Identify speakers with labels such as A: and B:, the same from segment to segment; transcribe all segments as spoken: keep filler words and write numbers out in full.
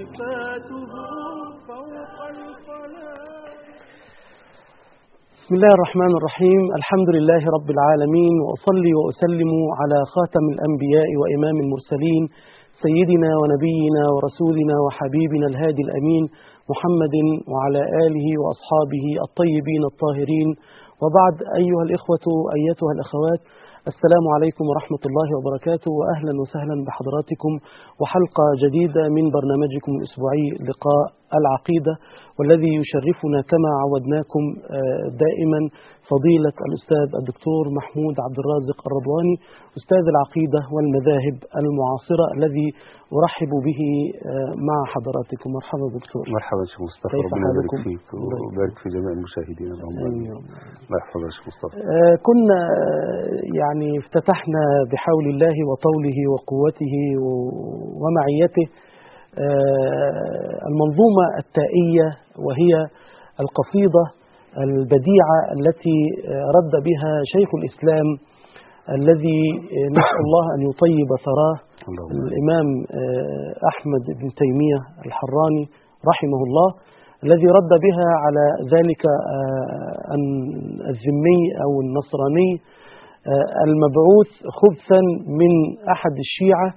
A: صفاته فوق الفلك.
B: بسم الله الرحمن الرحيم. الحمد لله رب العالمين، وأصلي وأسلم على خاتم الأنبياء وإمام المرسلين سيدنا ونبينا ورسولنا وحبيبنا الهادي الأمين محمد وعلى آله وأصحابه الطيبين الطاهرين، وبعد. أيها الإخوة أيتها الأخوات، السلام عليكم ورحمة الله وبركاته، وأهلا وسهلا بحضراتكم وحلقة جديدة من برنامجكم الأسبوعي لقاء العقيدة، والذي يشرفنا كما عودناكم دائما فضيلة الأستاذ الدكتور محمود عبد الرازق الرضواني، أستاذ العقيدة والمذاهب المعاصرة، الذي أرحب به مع حضراتكم. مرحبا دكتور.
C: مرحبا شيخ مصطفى، ربنا يبارك فيك ويبارك في جميع المشاهدين. اللهم امين. الله يحفظك شيخ مصطفى.
B: كنا يعني افتتحنا بحول الله وطوله وقوته ومعيته المنظومة التائية، وهي القصيدة البديعة التي رد بها شيخ الإسلام الذي نسأل الله أن يطيب ثراه، الإمام أحمد بن تيمية الحراني رحمه الله، الذي رد بها على ذلك الذمي أو النصراني المبعوث خبثا من أحد الشيعة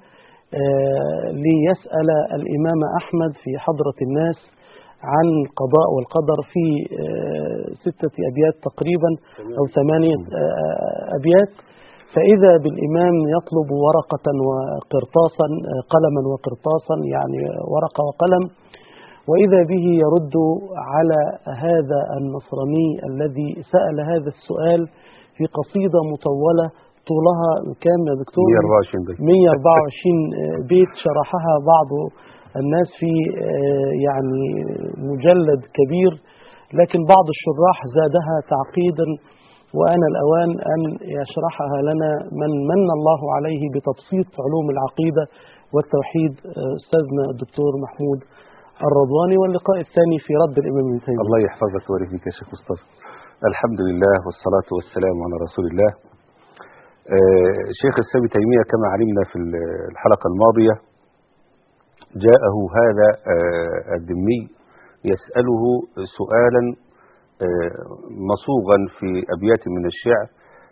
B: ليسأل الإمام أحمد في حضرة الناس عن القضاء والقدر في ستة أبيات تقريبا أو ثمانية أبيات، فإذا بالإمام يطلب ورقة وقرطاسا، قلما وقرطاسا، يعني ورقة وقلم، وإذا به يرد على هذا النصراني الذي سأل هذا السؤال في قصيدة مطولة طولها كام يا دكتور؟ مئة وأربعة وعشرين بيت، شرحها بعض الناس في يعني مجلد كبير، لكن بعض الشراح زادها تعقيدا، وأنا الأوان أن يشرحها لنا من من الله عليه بتبسيط علوم العقيدة والتوحيد، أستاذنا الدكتور محمود الرضواني. واللقاء الثاني في رد الإمام ابن تيمية.
C: الله يحفظك ويبارك فيك يا شيخ مصطفى. الحمد لله والصلاة والسلام على رسول الله. آه شيخ الإسلام ابن تيمية كما علمنا في الحلقة الماضية جاءه هذا آه الذمي يسأله سؤالا آه مصوغا في أبيات من الشعر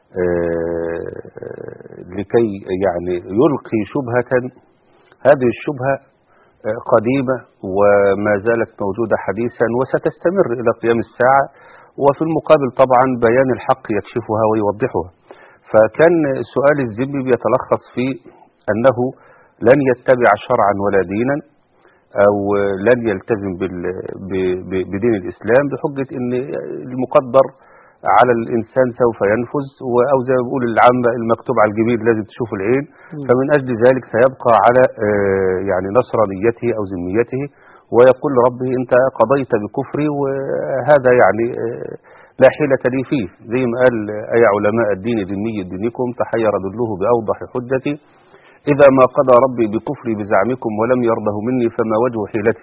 C: آه لكي يعني يلقي شبهة. هذه الشبهة آه قديمة وما زالت موجودة حديثا وستستمر إلى قيام الساعة، وفي المقابل طبعا بيان الحق يكشفها ويوضحها. فكان سؤال الذمي بيتلخص في أنه لن يتبع شرعا ولا دينا، أو لن يلتزم بدين الإسلام بحجة أن المقدر على الإنسان سوف ينفذ، أو زي ما بيقول العامة المكتوب على الجبين لازم تشوف العين. فمن أجل ذلك سيبقى على يعني نصرانيته أو ذميته، ويقول لربه أنت قضيت بكفري وهذا يعني لا حيلة لي فيه، زي ما قال أي علماء الدين ذمي دينكم تحير دله بأوضح حجتي، إذا ما قضى ربي بكفري بزعمكم ولم يرضه مني فما وجه حيلتي،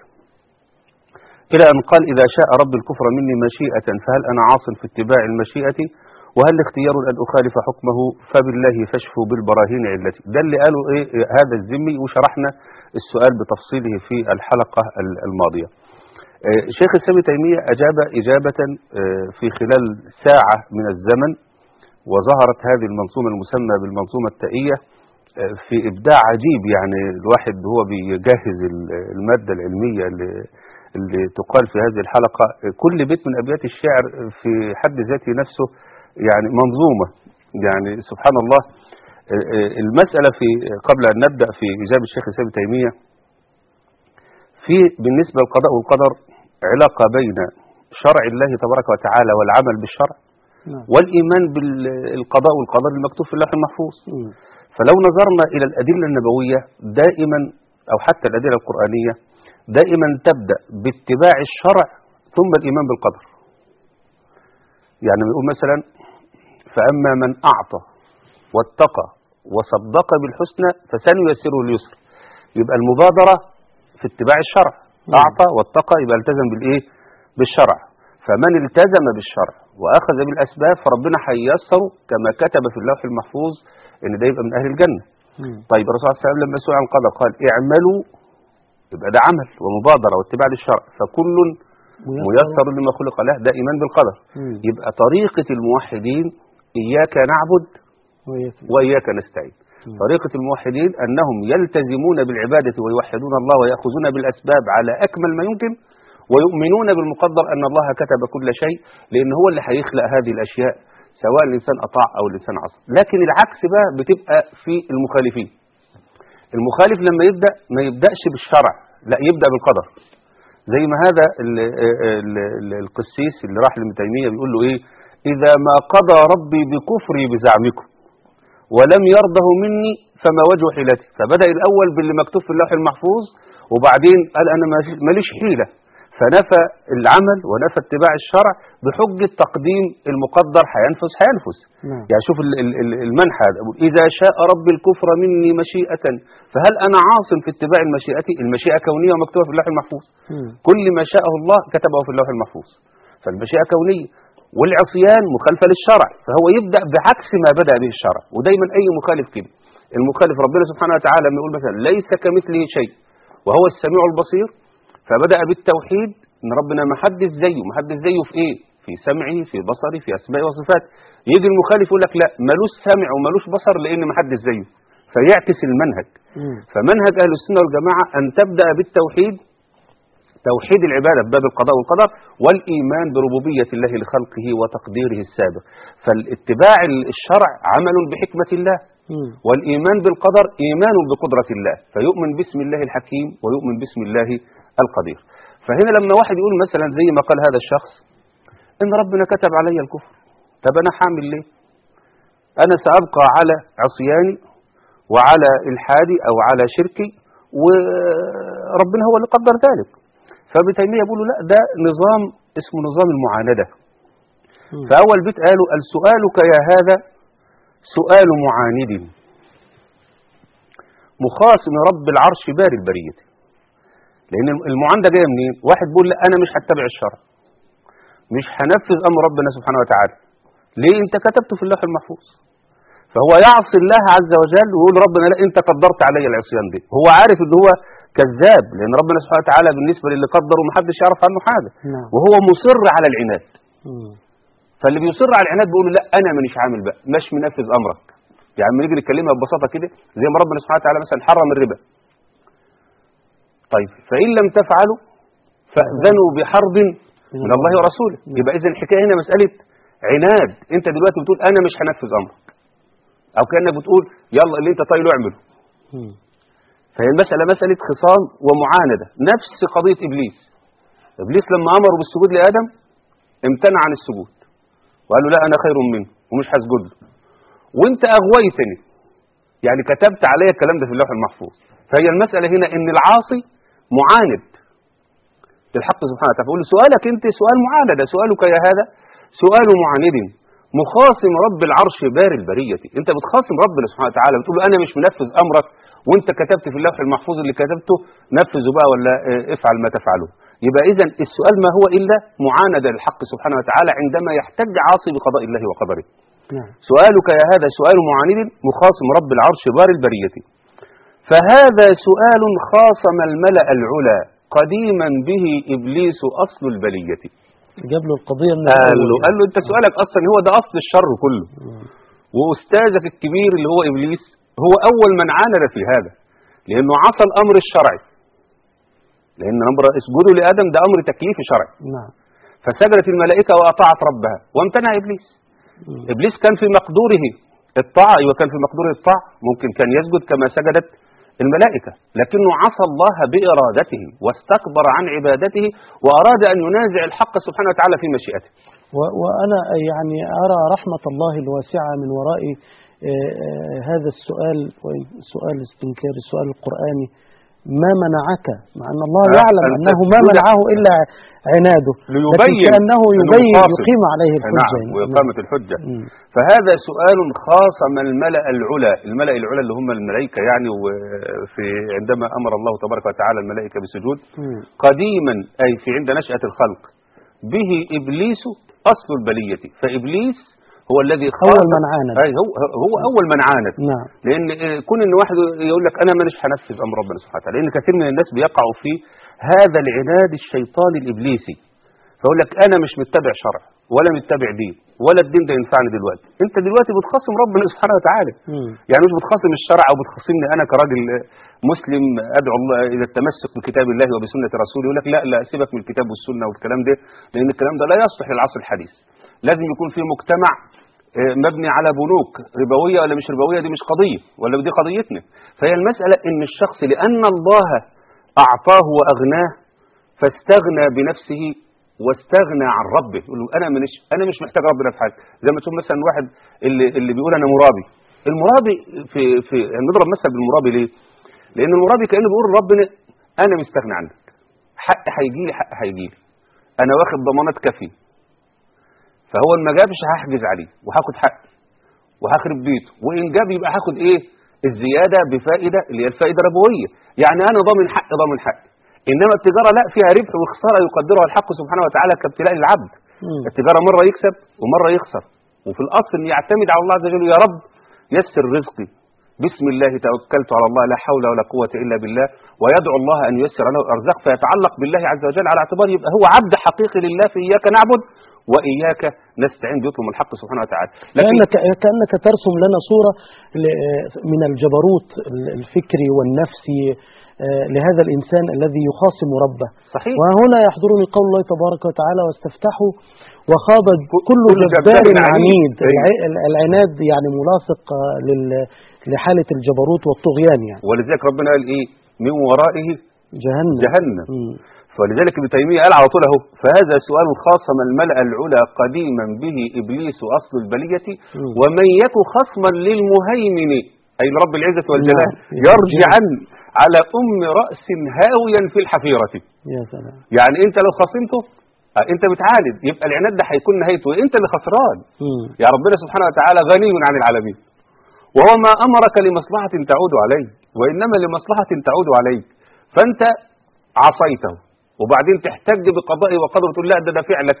C: إلى أن قال إذا شاء رب الكفر مني مشيئة فهل أنا عاص في اتباع المشيئة، وهل اختيار أن أخالف حكمه فبالله فاشفوا بالبراهين علتي. ده اللي قاله إيه هذا الذمي، وشرحنا السؤال بتفصيله في الحلقة الماضية. شيخ الإسلام ابن تيمية أجاب إجابة في خلال ساعة من الزمن، وظهرت هذه المنظومة المسمى بالمنظومة التائية في إبداع عجيب. يعني الواحد هو بيجهز المادة العلمية اللي, اللي تقال في هذه الحلقة، كل بيت من أبيات الشعر في حد ذاته نفسه يعني منظومة. يعني سبحان الله. المسألة في قبل أن نبدأ في إجابة الشيخ الإسلام ابن تيمية، في بالنسبة للقضاء والقدر علاقة بين شرع الله تبارك وتعالى والعمل بالشرع والإيمان بالقضاء والقدر المكتوب في اللوح المحفوظ. فلو نظرنا إلى الأدلة النبوية دائما أو حتى الأدلة القرآنية دائما تبدأ باتباع الشرع ثم الإيمان بالقدر. يعني بيقول مثلا فأما من أعطى واتقى وصدق بالحسنى فسنيسره لليسر، يبقى المبادرة في اتباع الشرع. أعطى واتقى يبقى التزم بالإيه؟ بالشرع. فمن التزم بالشرع وأخذ بالأسباب فربنا هيسره كما كتب في اللوح المحفوظ إن ده يبقى من أهل الجنة. طيب الرسول صلى الله عليه وسلم لما سئل عن القدر قال اعملوا يبقى ده عمل ومبادرة واتباع للشرع. فكل ميسر لما خلق له، ده إيمان بالقدر.
B: مم.
C: يبقى طريقة الموحدين إياك نعبد وإياك نستعين. طريقة الموحدين أنهم يلتزمون بالعبادة ويوحدون الله ويأخذون بالأسباب على أكمل ما يمكن، ويؤمنون بالمقدر أن الله كتب كل شيء، لأن هو اللي هيخلق هذه الأشياء سواء الإنسان أطاع أو الإنسان عصى. لكن العكس بقى بتبقى في المخالفين. المخالف لما يبدأ ما يبدأش بالشرع، لا يبدأ بالقدر. زي ما هذا ال ال ال القسيس اللي راح لابن تيمية بيقول له إيه: إذا ما قضى ربي بكفري بزعمكم ولم يرضه مني فما وجه حيلتي. فبدأ الأول باللي مكتوب في اللوح المحفوظ، وبعدين قال أنا ماليش حيلة، فنفى العمل ونفى اتباع الشرع بحجة تقديم المقدر. هينفذ هينفذ
B: نعم.
C: يعني شوف المنحى: إذا شاء رب الكفر مني مشيئة فهل أنا عاصم في اتباع المشيئة؟ المشيئة كونية ومكتوبة في اللوح المحفوظ.
B: مم.
C: كل ما شاءه الله كتبه في اللوح المحفوظ، فالمشيئة كونية. والعصيان مخالفة للشرع، فهو يبدأ بعكس ما بدأ به الشرع. ودايما أي مخالف كده، المخالف ربنا سبحانه وتعالى لما يقول مثلا ليس كمثله شيء وهو السميع البصير، فبدأ بالتوحيد ان ربنا ما حدش زيه. ما حدش زيه في ايه؟ في سمعه، في بصره، في اسمائه وصفاته. يجي المخالف يقول لك لا، ملوش سمع وملوش بصر لان ما حدش زيه، فيعكس المنهج.
B: مم.
C: فمنهج اهل السنه والجماعه ان تبدا بالتوحيد، توحيد العباده بباب القضاء والقدر، والايمان بربوبيه الله لخلقه وتقديره السابق. فالاتباع الشرع عمل بحكمه الله،
B: مم.
C: والايمان بالقدر ايمان بقدره الله، فيؤمن باسم الله الحكيم ويؤمن باسم الله القدير. فهنا لما واحد يقول مثلا زي ما قال هذا الشخص ان ربنا كتب علي الكفر، طب انا هعمل ليه؟ انا سابقى على عصياني وعلى الحادي او على شركي، وربنا هو اللي قدر ذلك. فابن تيميه بيقول لا، ده نظام اسمه نظام المعاندة. فاول بيت قالوا: السؤالك يا هذا سؤال معاند مخاصم رب العرش بار البرية. لأن المعاندة جاية منين؟ واحد بيقول لا، أنا مش هتبع الشرع، مش هنفذ أمر ربنا سبحانه وتعالى. ليه؟ أنت كتبته في اللوح المحفوظ. فهو يعصي الله عز وجل ويقول ربنا لا، أنت قدرت علي العصيان دي. هو عارف إن هو كذاب، لأن ربنا سبحانه وتعالى بالنسبة للي قدره محدش يعرف عنه حاجة.
B: نعم.
C: وهو مصر على العناد.
B: مم.
C: فاللي بيصر على العناد بيقول لا، أنا مانيش عامل بقى، مش منفذ أمرك. يعني لما نيجي نتكلمها ببساطة كده، زي ما ربنا سبحانه وتعالى مثلا حرم الربا. طيب فإن لم تفعلوا فأذنوا بحرب من الله ورسوله. يبقى إذن الحكاية هنا مسألة عناد. أنت دلوقتي بتقول أنا مش هنفذ أمرك، أو كأنك بتقول يلا اللي أنت طايله اعمله. فهي المسألة مسألة خصام ومعاندة، نفس قضية إبليس. إبليس لما أمره بالسجود لآدم امتنع عن السجود وقال له لا، أنا خير منه ومش هسجد له، وأنت أغويتني، يعني كتبت علي الكلام ده في اللوح المحفوظ. فهي المسألة هنا إن العاصي معاند للحق سبحانه وتعالى. فقول سؤالك أنت سؤال معاندة، سؤالك يا هذا سؤال معاند مخاصم رب العرش بار البرية. أنت بتخاصم ربنا سبحانه وتعالى، بتقول له أنا مش منفذ أمرك، وأنت كتبت في اللوح المحفوظ اللي كتبته نفذه بقى ولا افعل ما تفعله. يبقى إذن السؤال ما هو إلا معاندة للحق سبحانه وتعالى عندما يحتج عاصي بقضاء الله وقدره.
B: نعم.
C: سؤالك يا هذا سؤال معاند مخاصم رب العرش بار البرية. فهذا سؤال خاصم الملأ العلا قديما به إبليس أصل البلية.
B: جاب له القضية من
C: قال له, قال له أنت سؤالك أصلا هو ده أصل الشر كله. وأستاذك الكبير اللي هو إبليس هو أول من عاند في هذا، لأنه عصى الأمر الشرعي. لأن أمر اسجدوا لآدم ده أمر تكليفي شرعي.
B: نعم.
C: فسجدت الملائكة وأطاعت ربها وامتنع إبليس. مم. إبليس كان في مقدوره الطاعة، وكان في مقدوره الطاعة، ممكن كان يسجد كما سجدت الملائكة، لكنه عصى الله بإرادته واستكبر عن عبادته وأراد أن ينازع الحق سبحانه وتعالى في مشيئته.
B: وأنا يعني أرى رحمة الله الواسعة من وراء هذا السؤال، سؤال استنكار السؤال القرآني: ما منعك؟ مع أن الله يعلم أنه ما منعه إلا عناده، لكن كأنه يبين يقيم عليه الحجة.
C: نعم، وإقامة الحجة. م. فهذا سؤال خاصم الملأ العلا، الملأ العلا اللي هم الملائكة يعني، وفي عندما أمر الله تبارك وتعالى الملائكة بالسجود م. قديما، أي في عند نشأة الخلق، به إبليس أصل البلية. فإبليس هو الذي
B: أول من عاند.
C: أي هو هو أول من عاند.
B: نعم.
C: لأن كون إن واحد يقول لك أنا مانيش هنفذ أمر ربنا سبحانه وتعالى، لأن كثير من الناس بيقعوا في هذا العناد الشيطاني الإبليسي، فيقول لك أنا مش متبع شرع ولا متبع دين ولا الدين ده ينفعني دلوقتي. أنت دلوقتي بتخاصم ربنا سبحانه وتعالى.
B: مم.
C: يعني مش بتخاصم الشرع أو بتخاصمني أنا كراجل مسلم أدعو الله إلى التمسك بكتاب الله وبسنة رسوله، يقول لك لا لا سيبك من الكتاب والسنة والكلام ده، لأن الكلام ده لا يصلح للعصر الحديث. لازم يكون في مجتمع مبني على بنوك ربوية ولا مش ربوية، دي مش قضية ولا دي قضيتنا. فهي المسألة إن الشخص لأن الله أعطاه وأغناه فاستغنى بنفسه واستغنى عن ربه، يقول له أنا مش أنا مش محتاج ربنا في حاجة. زي ما تشوف مثلا واحد اللي اللي بيقول أنا مرابي، المرابي في في نضرب مثل بالمرابي ليه؟ لأن المرابي كأنه بيقول ربنا أنا مستغني عنك، حق هيجي لي حق هيجي لي، أنا واخد ضمانات كافية، فهو ما جابش هحجز عليه وهاخد حقي وهخرب بيته، وإن جاب يبقى هاخد إيه؟ الزيادة بفائدة اللي هي الفائدة الربوية، يعني أنا ضامن حق ضامن حق. إنما التجارة لا، فيها ربح وخسارة يقدرها الحق سبحانه وتعالى كابتلاء العبد.
B: مم.
C: التجارة مرة يكسب ومرة يخسر، وفي الأصل أن يعتمد على الله عز وجل، يا رب يسر رزقي، بسم الله توكلت على الله لا حول ولا قوة إلا بالله، ويدعو الله أن ييسر له الأرزاق، فيتعلق بالله عز وجل على اعتبار يبقى هو عبد حقيقي لله في إياك نعبد وإياك نستعين، بيطلب من الحق سبحانه وتعالى.
B: كأنك, كأنك ترسم لنا صورة من الجبروت الفكري والنفسي لهذا الإنسان الذي يخاصم ربه.
C: صحيح.
B: وهنا يحضرني قول الله تبارك وتعالى واستفتحوا وخاض كل جبار عنيد. العناد يعني ملاصق لحالة الجبروت والطغيان يعني.
C: ولذلك ربنا قال إيه؟ من ورائه
B: جهنم,
C: جهنم.
B: م.
C: فلذلك ابن تيمية قال على طول اهو، فهذا سؤال خاصم الملأ العلا قديما به إبليس أصل البلية، ومن يك خصما للمهيمن أي لرب العزة والجلال يرجعا على أم رأس هاويا في الحفيرة.
B: يا سلام.
C: يعني أنت لو خصمته أنت بتعاند، يبقى العناد ده هيكون نهايته أنت اللي خسران. يا ربنا سبحانه وتعالى غني عن العالمين، وهو ما أمرك لمصلحة تعود عليه، وإنما لمصلحة تعود عليك، فأنت عصيته وبعدين تحتج بقضائي وقدره، تقول لا ده ده فعلك،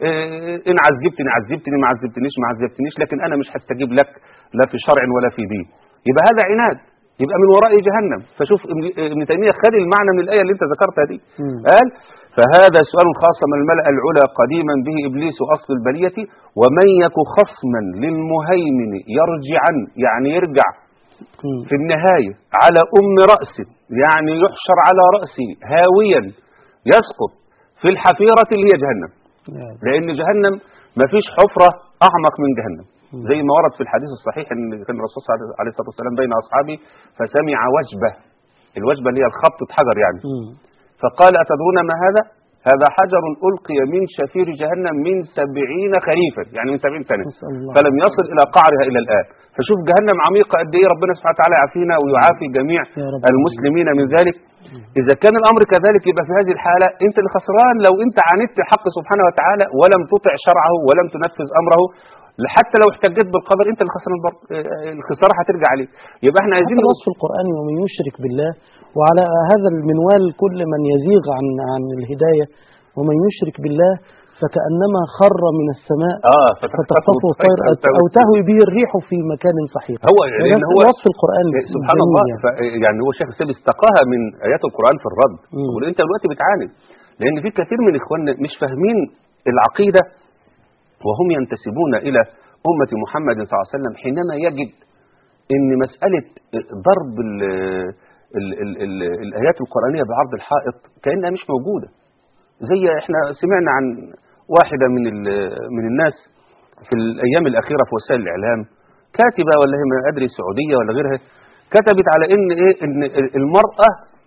C: إن عذبتني عذبتني ما عذبتنيش ما عذبتنيش، لكن أنا مش هستجيب لك لا في شرع ولا في دين، يبقى هذا عناد، يبقى من وراء جهنم. فشوف ابن تيمية خد المعنى من الآية اللي انت ذكرتها دي. م. قال فهذا سؤال خاصم الملأ العلا قديما به إبليس أصل البلية، ومن يك خصما للمهيمن يرجعا يعني يرجع م. في النهاية على أم رأسه، يعني يحشر على رأسه هاويا يسقط في الحفيرة اللي هي جهنم. م. لأن جهنم ما فيش حفرة أعمق من جهنم، زي ما ورد في الحديث الصحيح ان كان الرسول عليه الصلاه والسلام بين اصحابه فسمع وجبه، الوجبه اللي هي الخبطه حجر يعني، م. فقال اتدرون ما هذا؟ هذا حجر القي من شفير جهنم من سبعين خريفا، يعني من سبعين سنه، فلم يصل الى قعرها الى الان. فشوف جهنم عميقه قد ايه، ربنا سبحانه وتعالى يعافينا ويعافي جميع المسلمين من ذلك. اذا كان الامر كذلك يبقى في هذه الحاله انت اللي خسران، لو انت عاندت الحق سبحانه وتعالى ولم تطع شرعه ولم تنفذ امره، حتى لو احتجت بالقدر انت اللي خسران، الخساره هترجع عليك. يبقى احنا عايزين
B: الوصف القرآني ومن يشرك بالله، وعلى هذا المنوال كل من يزيغ عن عن الهدايه، ومن يشرك بالله فكأنما خر من السماء
C: اه
B: فتخطفه الطير او تهوي به الريح في مكان صحيح.
C: هو لان هو
B: وصف القرآن
C: سبحان الله يعني. يعني هو الشيخ السيد استقاها من ايات القرآن في الرد، يقول انت دلوقتي بتعاند لان في كثير من اخواننا مش فاهمين العقيده وهم ينتسبون إلى أمة محمد صلى الله عليه وسلم، حينما يجد أن مسألة ضرب ال ال ال ال الآيات القرآنية بعرض الحائط كأنها مش موجودة. زي احنا سمعنا عن واحدة من من الناس في الأيام الأخيرة في وسائل الإعلام، كاتبة ولا هي ما أدري سعودية ولا غيرها، كتبت على إن إيه إن المرأة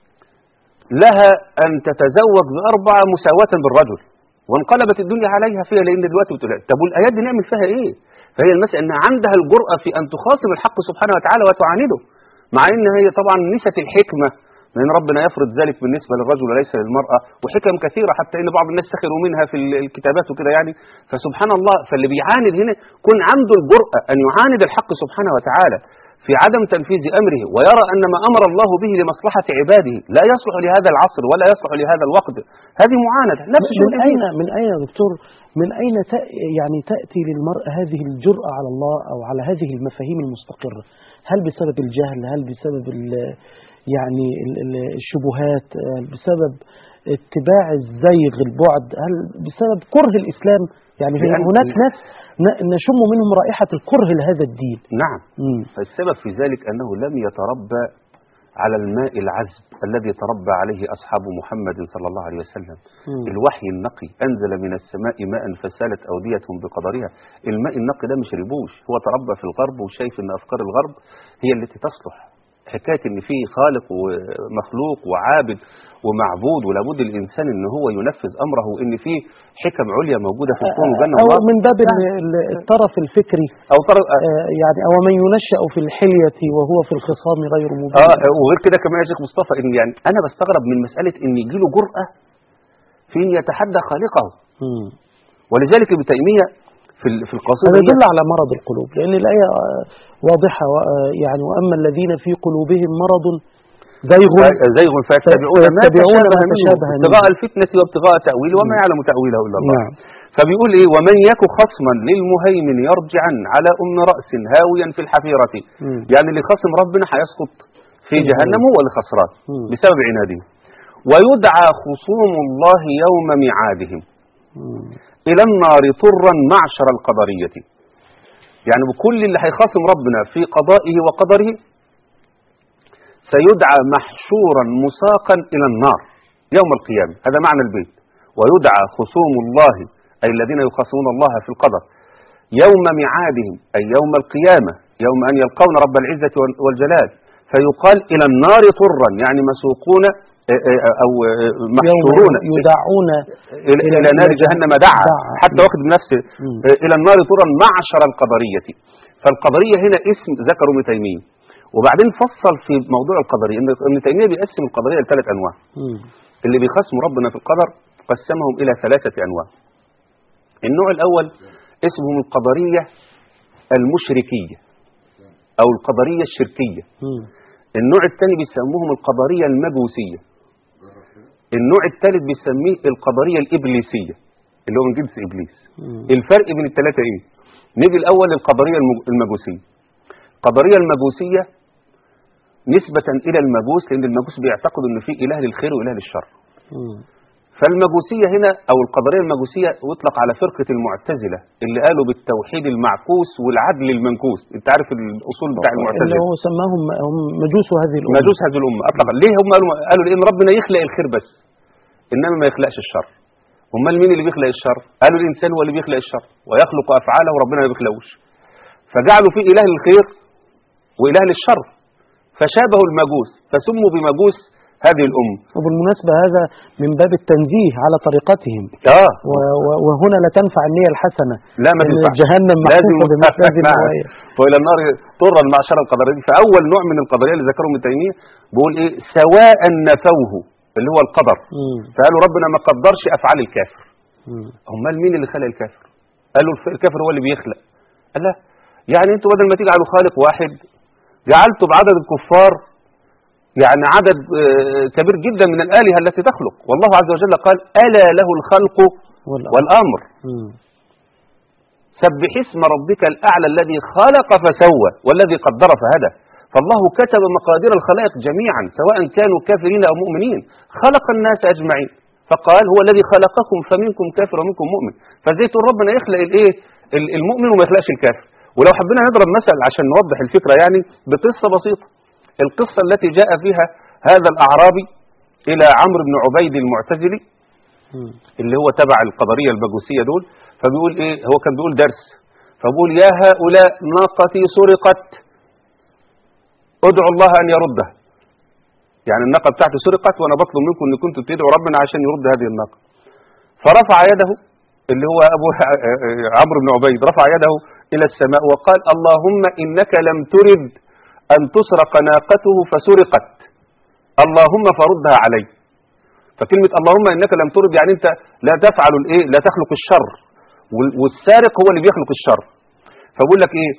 C: لها أن تتزوج بأربعة مساواة بالرجل، وانقلبت الدنيا عليها فيها، لان دلوقتي بتقول طب والايات دي نعمل فيها ايه؟ فهي المساله ان عندها الجرأه في ان تخاصم الحق سبحانه وتعالى وتعانده، مع ان هي طبعا نسيت الحكمه لان ربنا يفرض ذلك بالنسبه للرجل وليس للمراه، وحكم كثيره حتى ان بعض الناس سخروا منها في الكتابات وكده يعني. فسبحان الله، فاللي بيعاند هنا كن عنده الجرأه ان يعاند الحق سبحانه وتعالى. في عدم تنفيذ أمره، ويرى أن ما أمر الله به لمصلحة عباده لا يصلح لهذا العصر ولا يصلح لهذا الوقت، هذه معاندة. نفس
B: من أين من أين يا دكتور من أين يعني تأتي للمرء هذه الجرأة على الله أو على هذه المفاهيم المستقرة؟ هل بسبب الجهل؟ هل بسبب يعني الشبهات؟ هل بسبب اتباع الزيغ البعد؟ هل بسبب كره الإسلام؟ يعني هناك ناس نشم منهم رائحة الكره لهذا الدين.
C: نعم. مم. فالسبب في ذلك أنه لم يتربى على الماء العذب الذي تربى عليه أصحاب محمد صلى الله عليه وسلم. مم. الوحي النقي أنزل من السماء ماء فسالت أوديتهم بقدرها. الماء النقي ده مش ريبوش، هو تربى في الغرب وشايف أن أفكار الغرب هي التي تصلح. حكاية أن فيه خالق ومخلوق وعابد ومعبود ولابد الإنسان أن هو ينفذ أمره، وأن فيه حكم عليا موجودة في الكون وجنة
B: أو من باب الطرف الفكري أو طرف يعني أو من ينشأ في الحلية وهو في الخصام غير مبين.
C: آه وغير كده كمان يا شيخ مصطفى، إن يعني أنا بستغرب من مسألة أن يجيله جرأة في أن يتحدى خالقه. م. ولذلك ابن تيمية في في القصيدة
B: هذا يدل على مرض القلوب، لأن الآية واضحة يعني وأما الذين في قلوبهم مرض زيغ
C: زيغ فيتبعون ما تشابه منه ابتغاء الفتنة وابتغاء تأويله وما يعلم تأويله إلا الله. نعم. فبيقول إيه ومن يك خصما للمهيمن يرجعا على أم رأس هاويا في الحفيرة. م. يعني اللي خصم ربنا هيسقط في جهنم هو اللي خسران بسبب عناده. ويدعى خصوم الله يوم ميعادهم م. إلى النار طرا معشر القدرية. يعني بكل اللي هيخاصم ربنا في قضائه وقدره سيدعى محشورا مساقا إلى النار يوم القيامة. هذا معنى البيت. ويدعى خصوم الله أي الذين يخاصمون الله في القدر يوم ميعادهم أي يوم القيامة، يوم أن يلقون رب العزة والجلال، فيقال إلى النار طرا يعني مسوقون أو محشورون
B: يدعون
C: إلى, إلى نار جهنم دعا، حتى واخد بنفسه إلى النار طرا معشر القدرية. فالقدرية هنا اسم ذكروا ابن تيمية، وبعدين فصل في موضوع القدرية ان ابن تيمية بيقسم القدرية لثلاث أنواع. م. اللي بيخصموا ربنا في القدر قسمهم إلى ثلاثة أنواع. النوع الأول اسمهم القدرية المشركية أو القدرية الشركية. م. النوع الثاني بيسموهم القدرية المجوسية. النوع الثالث بيسميه القدرية الإبليسية اللي هو من جنس إبليس. م. الفرق بين الثلاثة إيه؟ نيجي الأول للقدرية المجوسية. القدرية المجوسية نسبة إلى المجوس، لأن المجوس بيعتقدوا أن في إله للخير وإله للشر. م. فالمجوسية هنا أو القدرية المجوسية يطلق على فرقة المعتزلة اللي قالوا بالتوحيد المعكوس والعدل المنكوس. أنت عارف الأصول بتاع المعتزلة
B: اللي هو سماهم هم مجوس هذه الأمة.
C: مجوس هذه الأمة أطلق. ليه هم قالوا قالوا لأن ربنا يخلق الخير بس إنما ما يخلقش الشر. هم مين اللي بيخلق الشر؟ قالوا الإنسان هو اللي بيخلق الشر ويخلق أفعاله وربنا ما بيخلقوش. فجعلوا فيه إله للخير وإله للشر فشابهوا المجوس فسموا بمجوس هذه الأمة.
B: وبالمناسبة هذا من باب التنزيه على طريقتهم.
C: آه.
B: وهنا لا تنفع النية الحسنة.
C: لا ما تنفع.
B: جهنم محفوفة بمثل النوايا.
C: وإلى النار طرا معشر القدرية. فأول نوع من القدرية اللي ذكرهم ابن تيمية بيقول إيه سواء نفوه اللي هو القدر. مم. فقالوا ربنا ما قدرش أفعال الكافر. امال مين اللي خلق الكافر؟ قالوا الكافر هو اللي بيخلق. قال لا يعني انتوا بدل ما تجعلوا خالق واحد جعلتوا بعدد الكفار يعني عدد كبير جدا من الآلهة التي تخلق. والله عز وجل قال ألا له الخلق والأمر. سبح اسم ربك الأعلى الذي خلق فسوى والذي قدر فهدى. فالله كتب مقادير الخلائق جميعا سواء كانوا كافرين أو مؤمنين. خلق الناس أجمعين فقال هو الذي خلقكم فمنكم كافر ومنكم مؤمن. فزي تقول ربنا يخلق الايه المؤمن وما يخلقش الكافر. ولو حبينا نضرب مثل عشان نوضح الفكرة يعني بقصة بسيطة. القصة التي جاء فيها هذا الأعرابي إلى عمرو بن عبيد المعتزلي اللي هو تبع القدرية المجوسية دول. فبيقول إيه هو كان بيقول درس فبيقول يا هؤلاء ناقتي سرقت ادعوا الله أن يردها. يعني الناقة بتاعته سرقت وأنا بطلب منكم أن كنتم تدعوا ربنا عشان يرد هذه الناقة. فرفع يده اللي هو أبو عمرو بن عبيد رفع يده إلى السماء وقال اللهم إنك لم ترد أن تسرق ناقته فسرقت اللهم فردها علي. فكلمة اللهم إنك لم ترد يعني أنت لا تفعل الإيه لا تخلق الشر والسارق هو اللي بيخلق الشر. فبقول لك إيه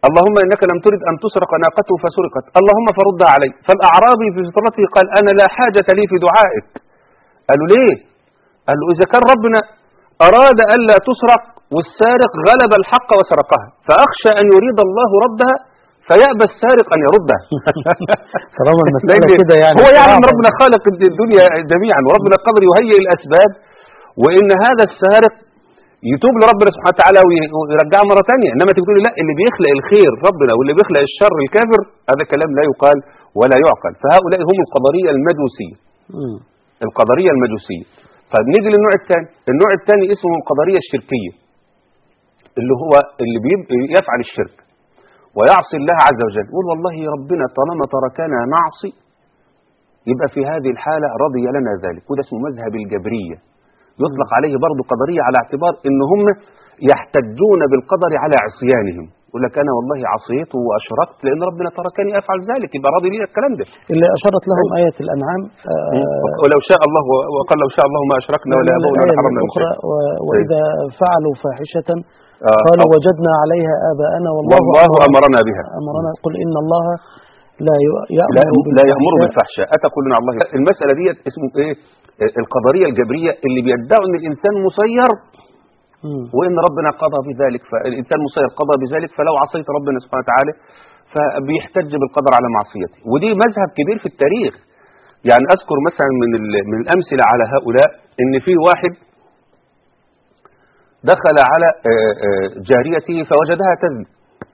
C: اللهم إنك لم ترد أن تسرق ناقته فسرقت، اللهم فردها علي. فالأعرابي في فطرته قال أنا لا حاجة لي في دعائك. قالوا ليه؟ قال له إذا كان ربنا أراد ألا تسرق والسارق غلب الحق وسرقها، فأخشى أن يريد الله ردها فيأبى السارق أن يردها.
B: طالما المسألة كده يعني
C: هو يعلم يعني ربنا خالق الدنيا جميعا، وربنا قادر يهيئ الأسباب، وإن هذا السارق يتوب لربنا سبحانه وتعالى ويرجعه مرة ثانية. إنما تقول لي لا، اللي بيخلق الخير ربنا واللي بيخلق الشر الكافر، هذا كلام لا يقال ولا يعقل. فهؤلاء هم القدرية المجوسية. القدرية المجوسية. فنيجي للنوع الثاني. النوع الثاني اسمه القدرية الشركية، اللي هو اللي يفعل الشرك ويعصي الله عز وجل، يقول والله ربنا طالما تركنا نعصي يبقى في هذه الحالة رضي لنا ذلك. وده اسمه مذهب الجبرية، يطلق عليه برضو قدرية على اعتبار ان هم يحتجون بالقدر على عصيانهم. يقول لك انا والله عصيت واشركت لان ربنا تركني افعل ذلك، يبقى راضي لي الكلام ده.
B: اللي اشارت لهم آية الانعام
C: آه ولو شاء الله، وقال لو شاء الله ما اشركنا ولا ابونا ولا حرمنا من شيء.
B: واذا فعلوا فاحشة قالوا وجدنا عليها آباءنا والله,
C: والله أمرنا بها.
B: أمرنا. قل إن الله لا يأمر
C: لا, لا يأمر بالفحشاء أتقولون على الله. المسألة دي اسمه إيه؟ القدرية الجبرية، اللي بيدعوا إن الإنسان مسير وإن ربنا قضى بذلك، فالإنسان مسير قضى بذلك، فلو عصيت ربنا سبحانه وتعالى فبيحتج بالقدر على معصيته. ودي مذهب كبير في التاريخ. يعني أذكر مثلا من من الأمثلة على هؤلاء إن في واحد دخل على جاريته فوجدها تزني،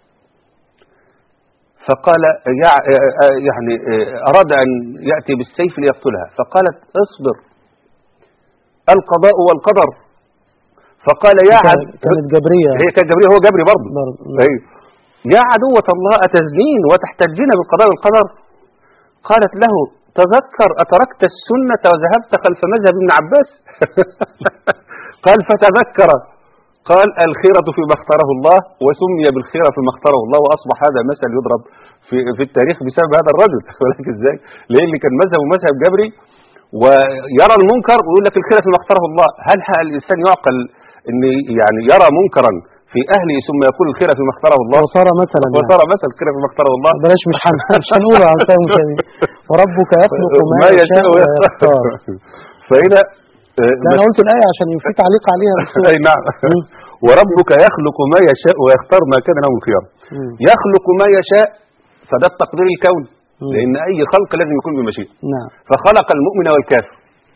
C: فقال يعني أراد أن يأتي بالسيف ليقتلها، فقالت اصبر القضاء والقدر. فقال يا عدو،
B: كانت جبرية،
C: هي كانت جبرية، هو جبري برضه. يا عدوة الله أتزنين وتحتجين بالقضاء والقدر؟ قالت له تذكر أتركت السنة وذهبت خلف مذهب ابن عباس؟ قال فتذكر، قال الخيرة فيما اختاره الله، وسمي بالخيرة فيما اختاره الله، وأصبح هذا مثل يضرب في, في التاريخ بسبب هذا الرجل. ولكن ازاي؟ لأن كان مذهب مذهب جبري ويرى المنكر ويقول لك الخيرة فيما اختاره الله. هل الإنسان يعقل أن يعني يرى منكرا في أهله ثم يقول الخيرة فيما اختاره الله؟
B: وصار مثلا
C: وصار مثل الخيرة فيما اختاره الله.
B: بلاش مش مش هنقوله عن سيد مشاهدين. وربك يخلق ما يشاء ويختار.
C: فهنا
B: أنا قلت الآية عشان في تعليق عليها.
C: أي نعم. وربك يخلق ما يشاء ويختار ما كان له الخيار. يخلق ما يشاء فده التقدير الكوني، لأن أي خلق لازم يكون بمشيئة.
B: نعم.
C: فخلق المؤمن والكافر.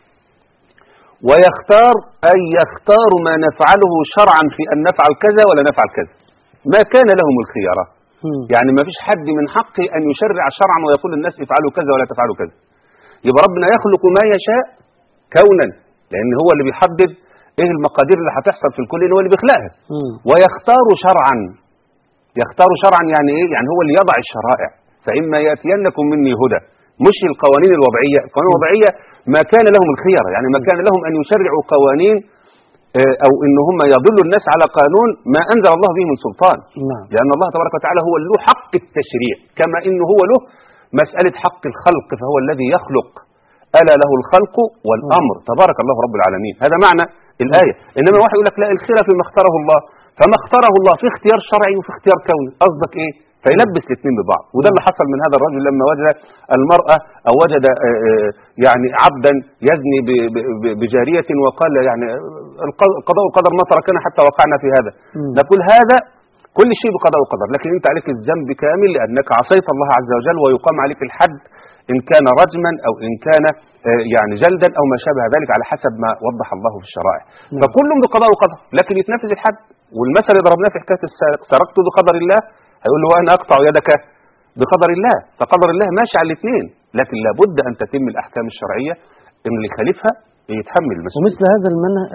C: ويختار أي يختار ما نفعله شرعا في أن نفعل كذا ولا نفعل كذا، ما كان لهم الخيارة. يعني ما فيش حد من حقه أن يشرع شرعا ويقول الناس افعلوا كذا ولا تفعلوا كذا. يبقى ربنا يخلق ما يشاء كونا، لأن هو اللي بيحدد ايه المقادير اللي هتحصل في الكل، هو اللي بيخلقها. ويختار شرعا، يختار شرعا يعني ايه؟ يعني هو اللي يضع الشرائع. فإما يأتينكم مني هدى، مش القوانين الوضعية. القوانين الوضعية ما كان لهم الخيار، يعني ما كان لهم أن يشرعوا قوانين أو إن هم يضلوا الناس على قانون ما أنزل الله به من سلطان. لأن الله تبارك وتعالى هو له حق التشريع، كما إنه هو له مسألة حق الخلق، فهو الذي يخلق، ألا له الخلق والأمر تبارك الله رب العالمين. هذا معنى الآية. إنما واحد يقول لك لا، الخير فيما اختاره الله، فما اختاره الله في اختيار شرعي وفي اختيار كوني. قصدك إيه؟ فيلبس الاثنين ببعض. وده اللي حصل من هذا الرجل لما وجد المرأة أو وجد يعني عبدا يزني بجارية وقال يعني القضاء والقدر ما تركنا حتى وقعنا في هذا. نقول هذا كل شيء بقضاء وقدر، لكن أنت عليك الذنب كامل لأنك عصيت الله عز وجل، ويقام عليك الحد إن كان رجما أو إن كان يعني جلدا أو ما شابه ذلك على حسب ما وضح الله في الشرائع. فكلهم بقضاء وقدر، لكن يتنفذ الحد. والمثل اللي ضربناه في حكاية السارق، سرقت بقدر الله، هيقول له وأنا أقطع يدك بقدر الله. فقدر الله ماشي على الاثنين، لكن لابد أن تتم الأحكام الشرعية، إن اللي خالفها يتحمل المسؤولية.
B: ومثل هذا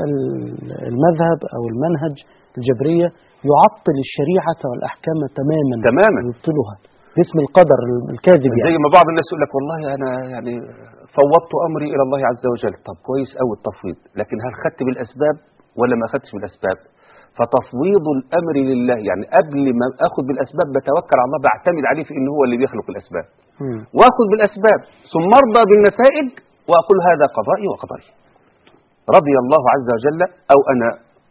B: المذهب أو المنهج الجبرية يعطل الشريعة والأحكام تماما
C: تماما
B: يبطلها باسم القدر الكاذب. يعني
C: زي ما بعض الناس يقول لك والله أنا يعني فوضت أمري إلى الله عز وجل. طب كويس أوي التفويض، لكن هل خدت بالأسباب ولا ما خدتش بالأسباب؟ فتفويض الأمر لله، يعني قبل ما أخذ بالأسباب بتوكل على الله، بعتمد عليه في إنه هو اللي بيخلق الأسباب، م. وأخذ بالأسباب ثم أرضى بالنتائج وأقول هذا قضائي وقدري. رضي الله عز وجل أو أنا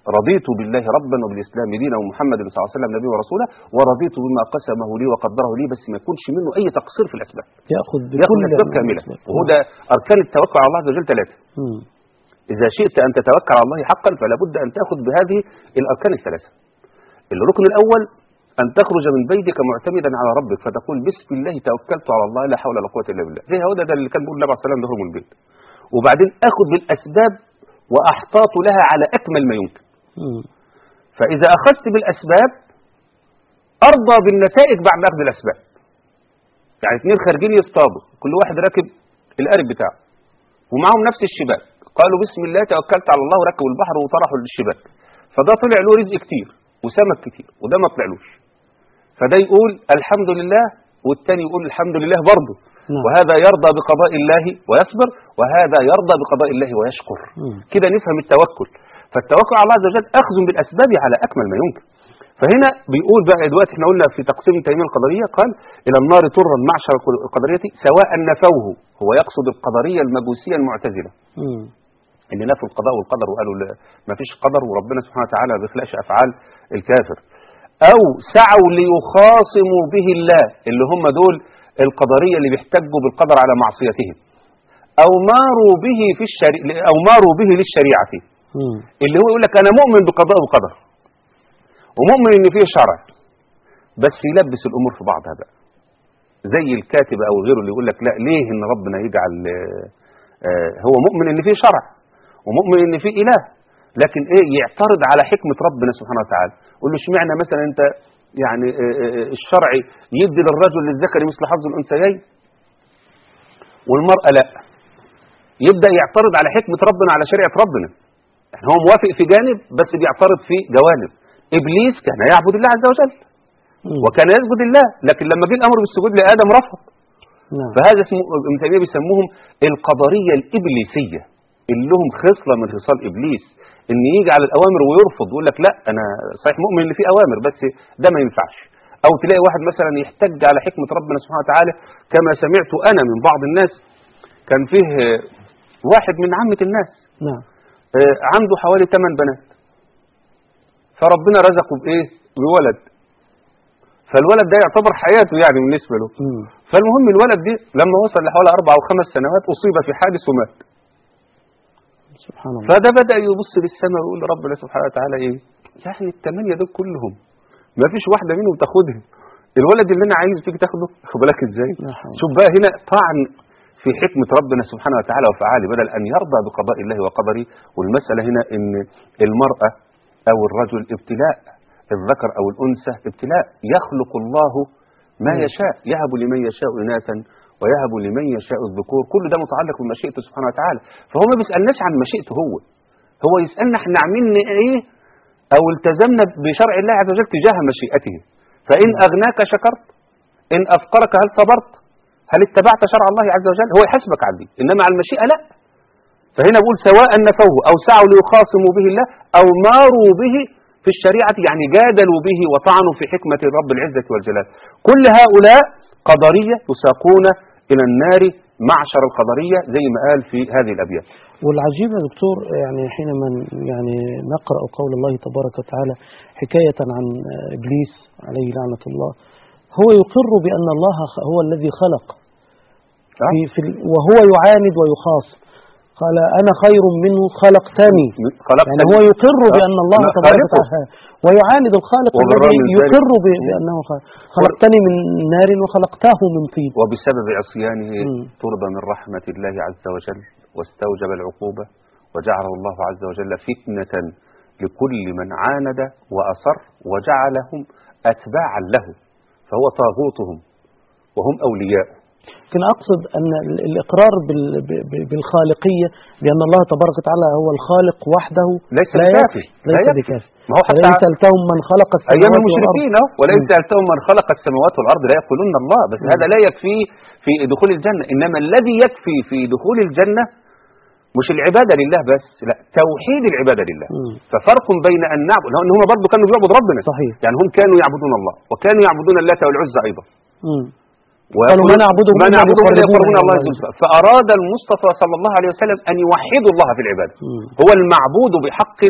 C: رضيت بالله ربا وبالإسلام دينا ومحمد صلى الله عليه وسلم نبي ورسوله ورضيت بما قسمه لي وقدره لي، بس ما يكونش منه أي تقصير في الأسباب،
B: يأخذ
C: ياخذ
B: بكل
C: الأسباب كاملة. وهو ده أركان التوكل على الله عز وجل ثلاثة.
B: مم.
C: إذا شئت أن تتوكل على الله حقا فلا بد أن تأخذ بهذه الأركان الثلاثة. الركن الأول أن تخرج من بيتك معتمدا على ربك فتقول بسم الله توكلت على الله لا حول ولا قوة إلا بالله، زي هو ده اللي كان بيقول النبي عليه الصلاة والسلام دخول من البيت. وبعدين أخذ بالأسباب وأحتاط لها على أكمل ما يمكن.
B: مم.
C: فإذا أخذت بالأسباب أرضى بالنتائج بعد أخذ الأسباب. يعني اثنين خارجين يصطادوا، كل واحد راكب القارب بتاعه ومعهم نفس الشباك، قالوا بسم الله توكلت على الله وركبوا البحر وطرحوا للشباك، فده طلع له رزق كتير وسمك كتير وده ما طلعلوش، فده يقول الحمد لله والتاني يقول الحمد لله برضه.
B: نعم.
C: وهذا يرضى بقضاء الله ويصبر وهذا يرضى بقضاء الله ويشكر.
B: مم.
C: كده نفهم التوكل. فالتوكل على الله عز وجل أخذ بالأسباب على أكمل ما يمكن. فهنا بيقول بقى دلوقتي احنا قلنا في تقسيم تيمية القدرية قال إلى النار طرا معشر القدرية سواء نفوه، هو يقصد القدرية المجوسية المعتزلة
B: مم.
C: اللي نفوا القضاء والقدر وقالوا ما فيش قدر وربنا سبحانه وتعالى ما بيخلقش أفعال الكافر، أو سعوا ليخاصموا به الله اللي هم دول القدرية اللي بيحتجوا بالقدر على معصيتهم، أو ماروا به في الشريعة أو ماروا به للشريعة
B: مم.
C: اللي هو يقول لك أنا مؤمن بقضاء وقدر ومؤمن إن فيه شرع، بس يلبس الأمور في بعضها بقى زي الكاتب أو غيره اللي يقول لك لا ليه إن ربنا يجعل آه هو مؤمن إن فيه شرع ومؤمن إن فيه إله، لكن إيه يعترض على حكمة ربنا سبحانه وتعالى، يقول له اشمعنى مثلا أنت يعني آه الشرع يدي للرجل للذكر مثل حظ الأنثيين والمرأة لا، يبدأ يعترض على حكمة ربنا على شريعة ربنا. يعني هو موافق في جانب بس بيعترض في جوانب. إبليس كان يعبد الله عز وجل
B: مم.
C: وكان يسجد لله، لكن لما جه الأمر بالسجود لآدم رفض.
B: نعم.
C: فهذا اسمه ابن تيمية بيسموهم القدرية الإبليسية اللي لهم خصلة من خصال إبليس، إن يجي على الأوامر ويرفض ويقول لك لا أنا صحيح مؤمن إن في أوامر بس ده ما ينفعش. أو تلاقي واحد مثلا يحتج على حكمة ربنا سبحانه وتعالى كما سمعت أنا من بعض الناس، كان فيه واحد من عامة الناس
B: نعم.
C: عنده حوالي ثمان بنات، فربنا رزقه بإيه؟ بولد، فالولد ده يعتبر حياته يعني بالنسبة له.
B: مم.
C: فالمهم الولد دي لما وصل لحوالي أربع أو خمس سنوات أصيب في حادث ومات.
B: سبحان الله.
C: فده بدأ يبص للسماء ويقول ربنا سبحانه وتعالى إيه؟ يعني الثمانية دول كلهم ما فيش واحدة منهم تاخدها، الولد اللي أنا عايز فيك تاخده، خد بالك إزاي؟ شوف بقى هنا طعن في حكمة ربنا سبحانه وتعالى وفعاله بدل أن يرضى بقضاء الله وقدره. والمسألة هنا إن المرأة أو الرجل ابتلاء، الذكر أو الأنثى ابتلاء، يخلق الله ما يشاء، يهب لمن يشاء إناثا ويهب لمن يشاء الذكور، كل ده متعلق بمشيئته سبحانه وتعالى. فهو ما بيسألناش عن مشيئته هو هو يسألنا احنا عملنا ايه او التزمنا بشرع الله عز وجل تجاه مشيئته. فإن أغناك شكرت، إن أفقرك هل صبرت، هل اتبعت شرع الله عز وجل، هو يحاسبك على دي، إنما على المشيئة لا. فهنا بقول سواء نفوه أو سعوا ليخاصموا به الله أو ماروا به في الشريعة، يعني جادلوا به وطعنوا في حكمة رب العزة والجلال. كل هؤلاء قدرية يساقون إلى النار معشر القدرية زي ما قال في هذه الأبيات.
B: والعجيب يا دكتور يعني حينما يعني نقرأ قول الله تبارك وتعالى حكاية عن إبليس عليه لعنة الله، هو يقر بأن الله هو الذي خلق في في وهو يعاند ويخاصم، قال أنا خير منه خلقتني، يعني هو يقر بأن الله تبارك وتعالى ويعاند الخالق الذي يقر بأنه خلقتني من نار وخلقته من طين.
C: وبسبب عصيانه طرد من رحمة الله عز وجل واستوجب العقوبة، وجعله الله عز وجل فتنة لكل من عاند وأصر وجعلهم أتباعا له، فهو طاغوتهم وهم أولياء.
B: لكن أقصد أن الإقرار بالخالقية بأن الله تبارك وتعالى هو الخالق وحده
C: ليس
B: لا
C: بكافي،
B: ليس بكافي.
C: ما هو حتى
B: ولئن سألتهم من خلق السماوات
C: أيام المشركين أهو، ولئن سألتهم من خلق السماوات والأرض لا يقولون الله، بس
B: مم.
C: هذا لا يكفي في دخول الجنة، إنما الذي يكفي في دخول الجنة مش العبادة لله بس، لا توحيد العبادة لله.
B: مم.
C: ففرق بين أن نعبد، لأن هم برضه كانوا بيعبدوا ربنا
B: صحيح،
C: يعني هم كانوا يعبدون الله وكانوا يعبدون اللات والعزى أيضا.
B: مم. قالوا ما نعبدهم
C: ما نعبدهم إلا يقربون
B: الله
C: الله زلفى. فأراد المصطفى صلى الله عليه وسلم أن يوحدوا الله في العبادة.
B: مم.
C: هو المعبود بحق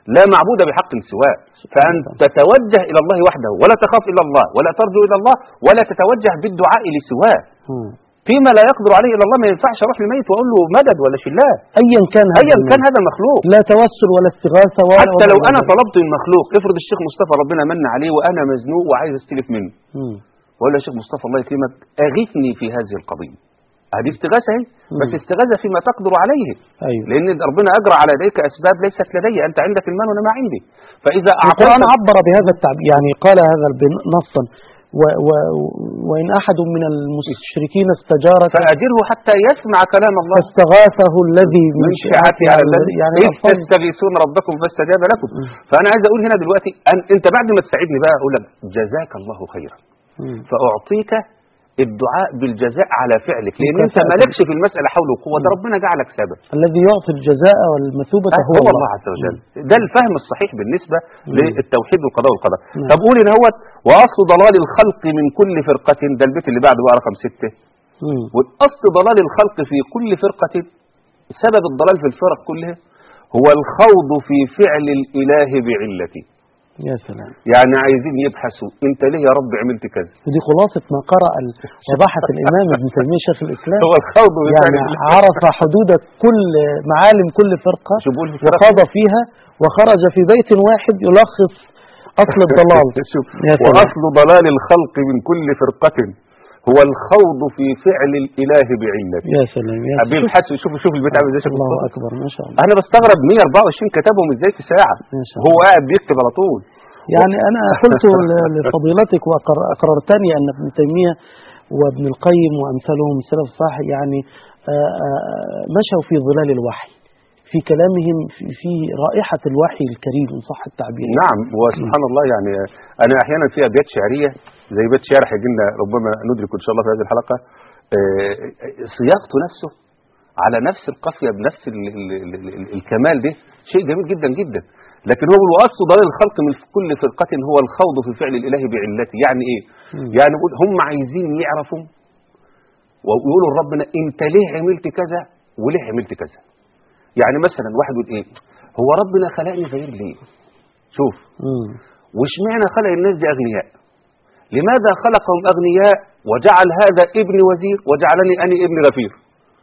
C: لا معبود بحق سواه، فأن تتوجه إلى الله وحده ولا تخاف إلا الله ولا ترجو إلى الله ولا تتوجه بالدعاء لسواه فيما لا يقدر عليه إلا الله. ما ينفعش أروح للميت وأقول له مدد ولا شلاه
B: أيا كان هذا
C: أيا كان هذا المخلوق،
B: لا توسل ولا استغاثة ولا
C: حتى لو أنا طلبت من مخلوق. افرض الشيخ مصطفى ربنا من عليه وأنا مزنوق وعايز استلف منه، وأقول له يا شيخ مصطفى الله يكرمك أغثني في هذه القضية، هذه استغاثة اهي، بس استغاثة فيما تقدر عليه.
B: أيوة.
C: لأن ربنا أجرى على يديك أسباب ليست لدي، أنت عندك المال وأنا ما عندي. فإذا
B: القرآن عبر بهذا التعبير، يعني قال هذا نصا و و وإن أحد من المشركين استجارك
C: فأجره حتى يسمع كلام الله
B: فاستغاثه الذي
C: من شيعته على الذي يعني تستغيثون ربكم فاستجاب لكم. م. فأنا عايز أقول هنا دلوقتي أن أنت بعد ما تساعدني بقى أقول لك جزاك الله خيرا، فأعطيك الدعاء بالجزاء على فعلك، لأن أنت مالكش في المسألة حول وقوة، ده ربنا جعلك سبب.
B: الذي يعطي الجزاء والمثوبة هو,
C: هو الله عز وجل. ده الفهم الصحيح بالنسبة مم. للتوحيد والقضاء والقدر. طب قول إن هو وأصل ضلال الخلق من كل فرقة، ده البيت اللي بعده بقى رقم ستة. والأصل ضلال الخلق في كل فرقة، سبب الضلال في الفرق كلها هو الخوض في فعل الإله بعلته.
B: يا سلام.
C: يعني عايزين يبحثوا انت ليه يا رب عملت كذا.
B: ودي خلاصة ما قرأ وبحث الإمام ابن تيمية شيخ الإسلام.
C: هو الخوض
B: يعني عرف حدود كل معالم كل فرقة وخاض فيها وخرج في بيت واحد يلخص أصل الضلال.
C: وأصل ضلال الخلق من كل فرقة هو الخوض في فعل الإله بعلته.
B: يا سلام. يا
C: سلام. بيبحثوا شوف شوف البيت عامل ازاي.
B: الله أكبر ما شاء الله.
C: أنا بستغرب مئة وأربعة وعشرين كتبهم ازاي في ساعة، هو قاعد بيكتب على طول.
B: يعني أنا قلت لفضيلتك وأقررتني أن ابن تيمية وابن القيم وأمثالهم السلف الصالح يعني مشوا في ظلال الوحي في كلامهم في رائحة الوحي الكريم إن صح التعبير.
C: نعم. وسبحان الله يعني أنا أحيانا في أبيات شعرية زي بيت شعر هيجينا ربما ندرك إن شاء الله في هذه الحلقة، صياغته نفسه على نفس القافية بنفس ال ال ال ال الكمال، ده شيء جميل جدا جدا. لكن هو الوصف ضلال الخلق من كل فرقة هو الخوض في فعل الإله بعلته. يعني إيه؟ م. يعني هم عايزين يعرفوا ويقولوا لربنا أنت ليه عملت كذا وليه عملت كذا. يعني مثلا واحد يقول إيه؟ هو ربنا خلقني فقير ليه؟ شوف وش معنى خلق الناس دي أغنياء؟ لماذا خلقهم أغنياء وجعل هذا ابن وزير وجعلني أني ابن غفير؟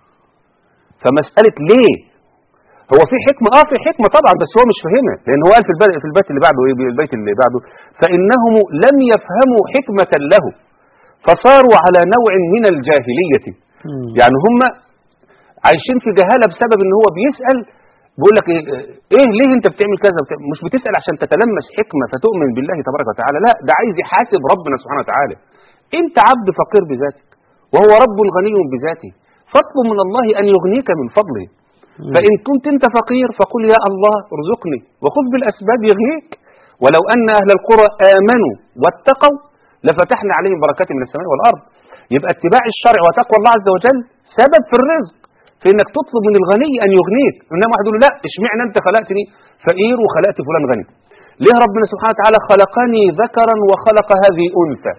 C: فمسألة ليه؟ هو في حكمة اه في حكمة طبعا، بس هو مش فاهمها، لان هو قال في البيت في البيت اللي بعده ايه البيت اللي بعده فانهم لم يفهموا حكمة له فصاروا على نوع من الجاهلية. مم. يعني هم عايشين في جهالة بسبب ان هو بيسأل بيقول لك ايه, إيه ليه انت بتعمل كذا، مش بتسأل عشان تتلمس حكمة فتؤمن بالله تبارك وتعالى، لا ده عايز يحاسب ربنا سبحانه وتعالى. انت عبد فقير بذاتك وهو رب غني بذاته، فاطلب من الله ان يغنيك من فضله. فإن كنت أنت فقير فقل يا الله ارزقني وخذ بالأسباب يغنيك. ولو أن أهل القرى آمنوا واتقوا لفتحنا عليهم بركات من السماء والأرض. يبقى اتباع الشرع وتقوى الله عز وجل سبب في الرزق، في أنك تطلب من الغني أن يغنيك. إنما واحد يقول لا اشمعنى أنت خلقتني فقير وخلقت فلان غني؟ ليه ربنا سبحانه وتعالى خلقني ذكرا وخلق هذه أنثى؟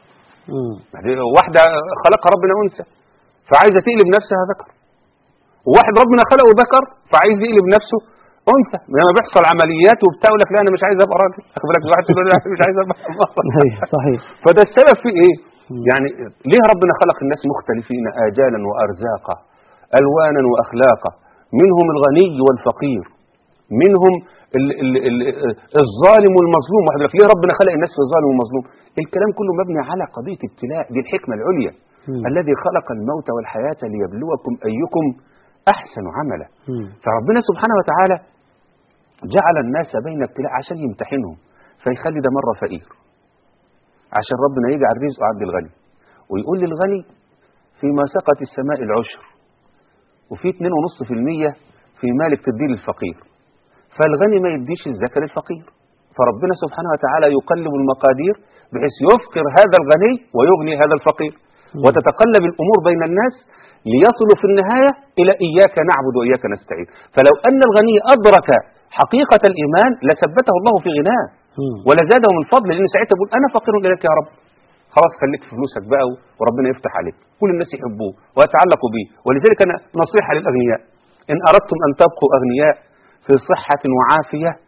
C: واحدة خلقها ربنا أنثى فعايزة تقلب نفسها ذكر، وواحد ربنا خلقه ذكر فعايز يقلب نفسه انثى. لما بيحصل عمليات وبتاع يقول لك لا انا مش عايز ابقى راجل، واخد بالك واحد يقول لا مش عايز ابقى
B: صحيح.
C: فده السبب في ايه؟ يعني ليه ربنا خلق الناس مختلفين اجالا وارزاقا الوانا واخلاقا، منهم الغني والفقير، منهم ال ال ال الظالم والمظلوم. واحد يقول لك ليه ربنا خلق الناس في ظالم ومظلوم؟ الكلام كله مبني على قضيه ابتلاء، دي الحكمه العليا. م. الذي خلق الموت والحياه ليبلوكم ايكم أحسن عملا. فربنا سبحانه وتعالى جعل الناس بين ابتلاء عشان يمتحنهم، فيخلي ده مرة فقير عشان ربنا يجعل رزقه عند الغني، ويقول للغني فيما سقط السماء العشر، وفي اتنين ونص في المية في مالك تديه للفقير، فالغني ما يديش الزكاة للفقير. فربنا سبحانه وتعالى يقلب المقادير بحيث يفقر هذا الغني ويغني هذا الفقير، وتتقلب الأمور بين الناس ليصلوا في النهاية إلى إياك نعبد وإياك نستعين. فلو أن الغني أدرك حقيقة الإيمان لثبته الله في غناه ولزاده من فضل، لأن ساعتها يقول أنا فقير إليك يا رب، خلاص خليك في فلوسك بقى وربنا يفتح عليك، كل الناس يحبوه ويتعلقوا به. ولذلك أنا نصيحة للأغنياء إن أردتم أن تبقوا أغنياء في صحة وعافية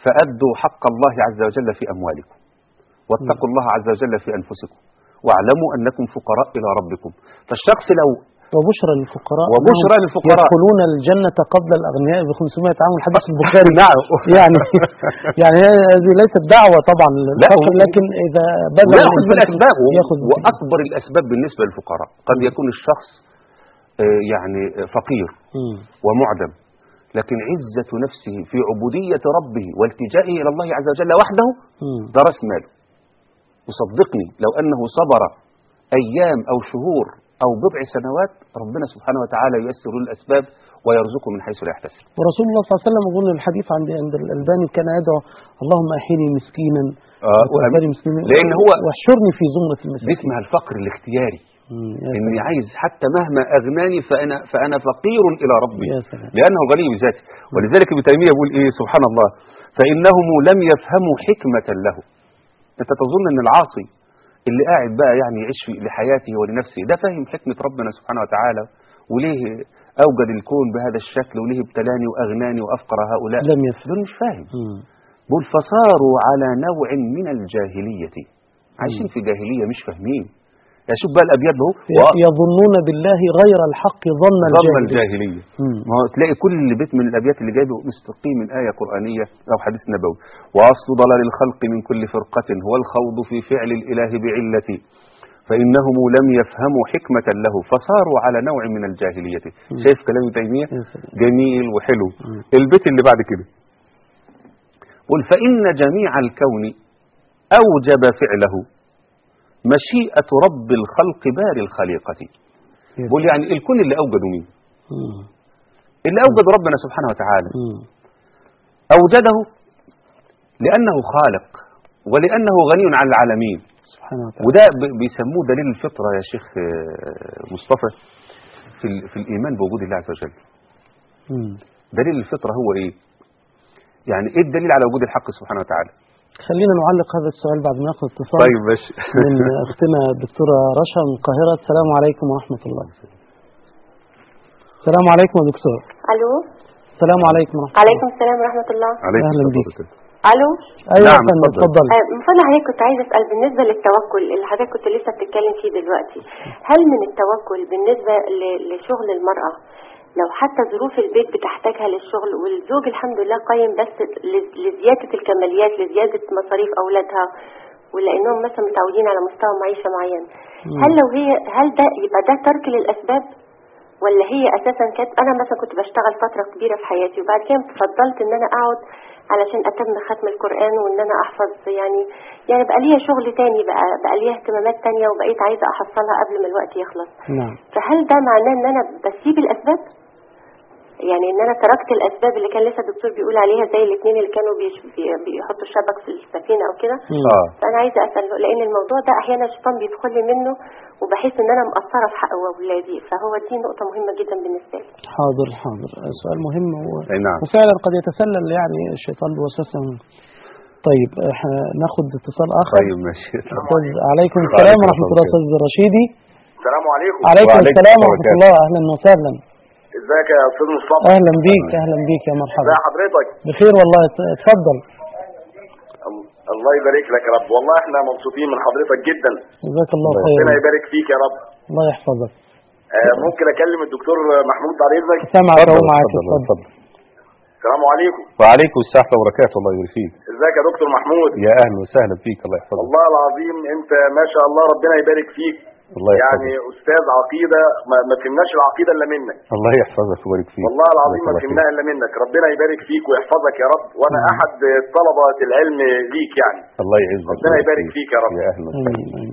C: فأدوا حق الله عز وجل في أموالكم، واتقوا الله عز وجل في أنفسكم، واعلموا أنكم فقراء إلى ربكم. فالشخص لو
B: وبشرى للفقراء
C: وبشرى للفقراء
B: يدخلون الجنة قبل الأغنياء ب خمسمائة عام، الحديث البخاري.
C: نعم.
B: يعني يعني هذه ليست دعوة طبعا للفقر، لكن إذا بذل
C: يأخذ بالأسباب.
B: يأخذ
C: وأكبر الأسباب بالنسبة للفقراء قد يكون الشخص يعني فقير ومعدم، لكن عزة نفسه في عبودية ربه والتجائه إلى الله عز وجل وحده ده رأس ماله. وصدقني لو أنه صبر أيام أو شهور أو بضع سنوات ربنا سبحانه وتعالى ييسر الأسباب ويرزقه من حيث لا يحتسب.
B: ورسول الله صلى الله عليه وسلم يقول الحديث عند عند الألباني كان يدعو اللهم أحيني مسكينا وأحيني مسكينا
C: لأن هو
B: واحشرني في زمرة المساكين.
C: دي اسمها الفقر الاختياري، إني عايز حتى مهما أغناني فأنا فأنا فقير إلى ربي لأنه غني بذاته. ولذلك ابن تيمية يقول إيه سبحان الله، فإنهم لم يفهموا حكمة له. أنت تظن أن العاصي اللي قاعد بقى يعني يعيش لحياته ولنفسه ده فاهم حكمة ربنا سبحانه وتعالى وليه أوجد الكون بهذا الشكل وليه ابتلاني وأغناني وأفقر هؤلاء؟
B: لم يفهم،
C: مش فاهم. بل فصاروا على نوع من الجاهلية، عايشين في جاهلية مش فاهمين. يعني شوف بقى الأبيات ده
B: يظنون بالله غير الحق ظن الجاهلية,
C: الجاهلية. ما هو تلاقي كل بيت من الأبيات اللي جايبه مستقيم من آية قرآنية أو حديث نبوي. وأصل ضلال الخلق من كل فرقة هو الخوض في فعل الإله بعلتي، فإنهم لم يفهموا حكمة له فصاروا على نوع من الجاهلية. شايف كلام تيمية جميل وحلو. البيت اللي بعد كده قل فإن جميع الكون أوجب فعله مشيئة رب الخلق بار الخليقة. بقول يعني الكون اللي أوجده مين؟ اللي أوجد ربنا سبحانه وتعالى. أوجده لأنه خالق ولأنه غني عن العالمين
B: سبحانه وتعالى.
C: وده بيسموه دليل الفطرة يا شيخ مصطفى في, في الإيمان بوجود الله عز وجل. دليل الفطرة هو إيه؟ يعني إيه الدليل على وجود الحق سبحانه وتعالى؟
B: خلينا نعلق هذا السؤال بعد ما ناخذ اتصال.
C: طيب ماشي.
B: من اختنا الدكتوره رشا من القاهره. السلام عليكم ورحمه الله. السلام عليكم يا دكتور.
D: الو.
B: السلام عليكم ورحمه الله.
D: عليكم السلام ورحمه الله.
B: اهلا بيك.
D: الو.
B: ايوه
C: نعم
B: اتفضل.
D: من فضل حضرتك كنت عايزه اسال بالنسبه للتوكل اللي حضرتك كنت لسه بتتكلم فيه دلوقتي، هل من التوكل بالنسبه لشغل المراه لو حتى ظروف البيت بتحتاجها للشغل والزوج الحمد لله قايم بس لزيادة الكماليات لزيادة مصاريف أولادها ولأنهم مثلا متعودين على مستوى معيشة معين، هل لو هي هل ده يبقى ده ترك للأسباب ولا هي أساسا كانت أنا مثلا كنت بشتغل فترة كبيرة في حياتي وبعد كده فضلت إن أنا أقعد علشان أتم ختم القرآن وإن أنا أحفظ يعني يعني بقى ليها شغل تاني بقى بقى ليها اهتمامات تانية وبقيت عايزة أحصلها قبل ما الوقت يخلص.
B: نعم.
D: فهل ده معناه إن أنا بسيب الأسباب؟ يعني ان انا تركت الاسباب اللي كان لسه الدكتور بيقول عليها زي الاثنين اللي كانوا بيش بيحطوا الشبك في السفينه او كده.
C: اه
D: فانا عايزه اسال لان الموضوع ده احيانا الشيطان بيدخل لي منه وبحس ان انا مقصره في حق اولادي، فهو دي نقطه مهمه جدا بالنسبه لي.
B: حاضر حاضر سؤال مهم و...
C: نعم.
B: وفعلا قد يتسلل يعني الشيطان بوسوسه. طيب ناخد اتصال اخر.
C: طيب ماشي.
B: عليكم السلام ورحمه الله. استاذ رشيدي.
E: السلام عليكم.
B: عليكم السلام ورحمه الله. اهلا وسهلا.
E: ازيك يا استاذ مصطفى؟
B: اهلا بيك اهلا بيك يا مرحبا.
E: ازي حضرتك؟
B: بخير والله. اتفضل.
E: الله يبارك لك يا رب، والله احنا مبسوطين من حضرتك جدا.
B: جزاك الله خير.
E: ربنا يبارك فيك يا رب.
B: الله يحفظك.
E: آه ممكن اكلم الدكتور محمود بعد اذنك؟
B: سامعك اهو معاك. اتفضل.
E: السلام عليكم.
C: وعليكم السلام وبركاته. الله يبارك فيك.
E: ازيك يا دكتور محمود؟
C: يا اهلا وسهلا فيك. الله يحفظك.
E: والله العظيم انت ما شاء الله ربنا يبارك فيك.
C: الله يحفظك.
E: يعني استاذ عقيده ما, ما فهمناش العقيده الا منك.
C: الله يحفظك ويبارك فيك.
E: والله العظيم ما فهمناها الا منك. ربنا يبارك فيك ويحفظك يا رب، وانا مم. احد طلبه العلم ليك يعني.
C: الله يعزك.
E: ربنا يبارك فيك يا رب.
C: يا اهلا وسهلا.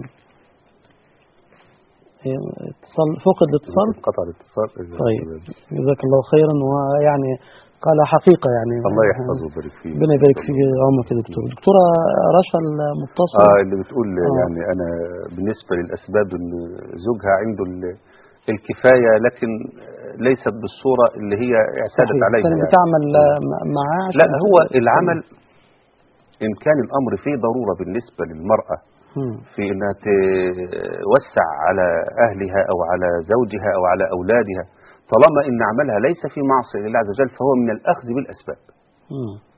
B: اتصال فقد الاتصال.
C: قطع الاتصال.
B: طيب جزاك الله خيرا. ويعني قال حقيقة يعني
C: الله يحفظه ويبارك فيه.
B: ربنا يبارك فيك عمرك يا دكتور. دكتورة رشا المتصل
C: اه اللي بتقول آه. يعني انا بالنسبة للاسباب ان زوجها عنده الكفاية لكن ليست بالصورة اللي هي اعتادت عليها
B: يعني بتعمل معاه.
C: لا هو العمل ان كان الامر فيه ضرورة بالنسبة للمرأة في انها توسع على اهلها او على زوجها او على اولادها طالما ان عملها ليس في معصية لله عز وجل فهو من الاخذ بالاسباب.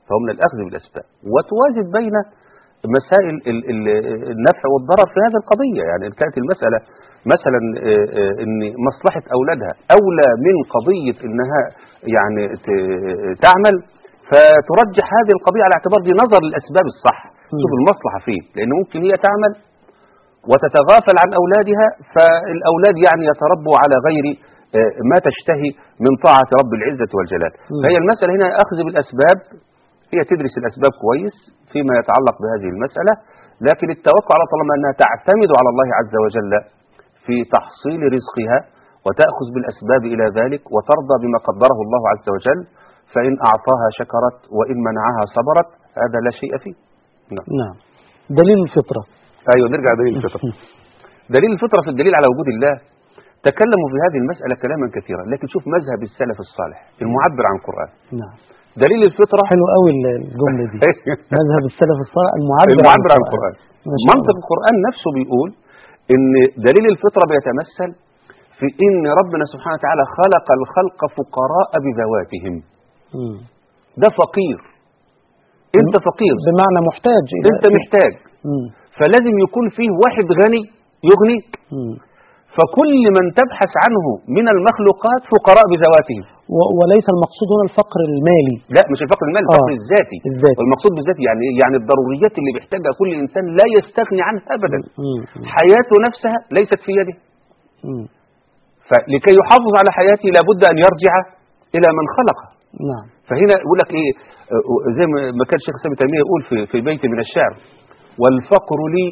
C: فهو من الأخذ بالأسباب، وتوازن بين مسائل النفع والضرر في هذه القضية. يعني إن كانت المسألة مثلا إن مصلحة أولادها أولى من قضية إنها يعني تعمل، فترجح هذه القضية على اعتبار دي نظر للأسباب الصح، شوف المصلحة فين، لأن ممكن هي تعمل وتتغافل عن أولادها، فالأولاد يعني يتربوا على غير ما تشتهي من طاعة رب العزة والجلال. فهي المسألة هنا أخذ بالأسباب، هي تدرس الأسباب كويس فيما يتعلق بهذه المسألة، لكن التوكل على طالما أنها تعتمد على الله عز وجل في تحصيل رزقها وتأخذ بالأسباب إلى ذلك وترضى بما قدره الله عز وجل، فإن أعطاها شكرت وإن منعها صبرت، هذا لا شيء فيه.
B: نعم, نعم. دليل الفطرة.
C: أيوة نرجع دليل الفطرة. دليل الفطرة في الدليل على وجود الله، تكلموا في هذه المسألة كلاما كثيرا، لكن شوف مذهب السلف الصالح المعبر عن القرآن.
B: نعم.
C: دليل الفطرة
B: حلو قوي الجملة دي. مذهب السلف الصالح المعبر,
C: المعبر عن القرآن. منطق القرآن نفسه بيقول إن دليل الفطرة بيتمثل في إن ربنا سبحانه وتعالى خلق الخلق فقراء بذواتهم.
B: م. ده
C: فقير، أنت فقير
B: بمعنى محتاج،
C: أنت محتاج، م. فلازم يكون فيه واحد غني يغنيك. م. فكل من تبحث عنه من المخلوقات فقراء بذواتهم،
B: وليس المقصود هنا الفقر المالي،
C: لا مش الفقر المالي، الفقر
B: آه.
C: الذاتي.
B: الذاتي،
C: والمقصود بالذات يعني يعني الضروريات اللي بيحتاجها كل إنسان لا يستغني عنها أبدا.
B: مم.
C: حياته نفسها ليست في يده،
B: مم.
C: فلكي يحافظ على حياته لابد أن يرجع إلى من خلقه.
B: نعم.
C: فهنا يقول لك إيه، زي ما كان الشيخ ابن تيمية يقول في في بيت من الشعر: والفقر لي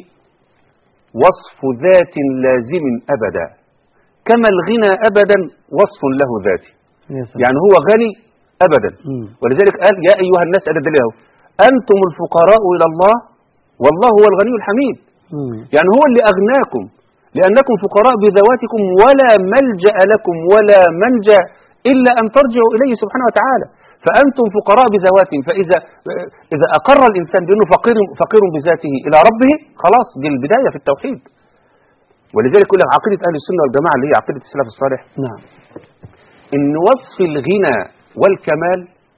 C: وصف ذات لازم أبدا، كما الغنى أبدا وصف له ذاتي. يعني هو غني أبدا. م. ولذلك قال: يا أيها الناس، أدلله أنتم الفقراء إلى الله والله هو الغني الحميد. م. يعني هو اللي أغناكم لأنكم فقراء بذواتكم، ولا ملجأ لكم ولا منجا إلا أن ترجعوا إليه سبحانه وتعالى، فأنتم فقراء بذواتهم. فإذا إذا أقر الإنسان بأنه فقير فقير بذاته إلى ربه، خلاص دي البداية في التوحيد. ولذلك يقول لك عقيدة أهل السنة والجماعة اللي هي عقيدة السلف الصالح،
B: نعم،
C: إن وصف الغنى والكمال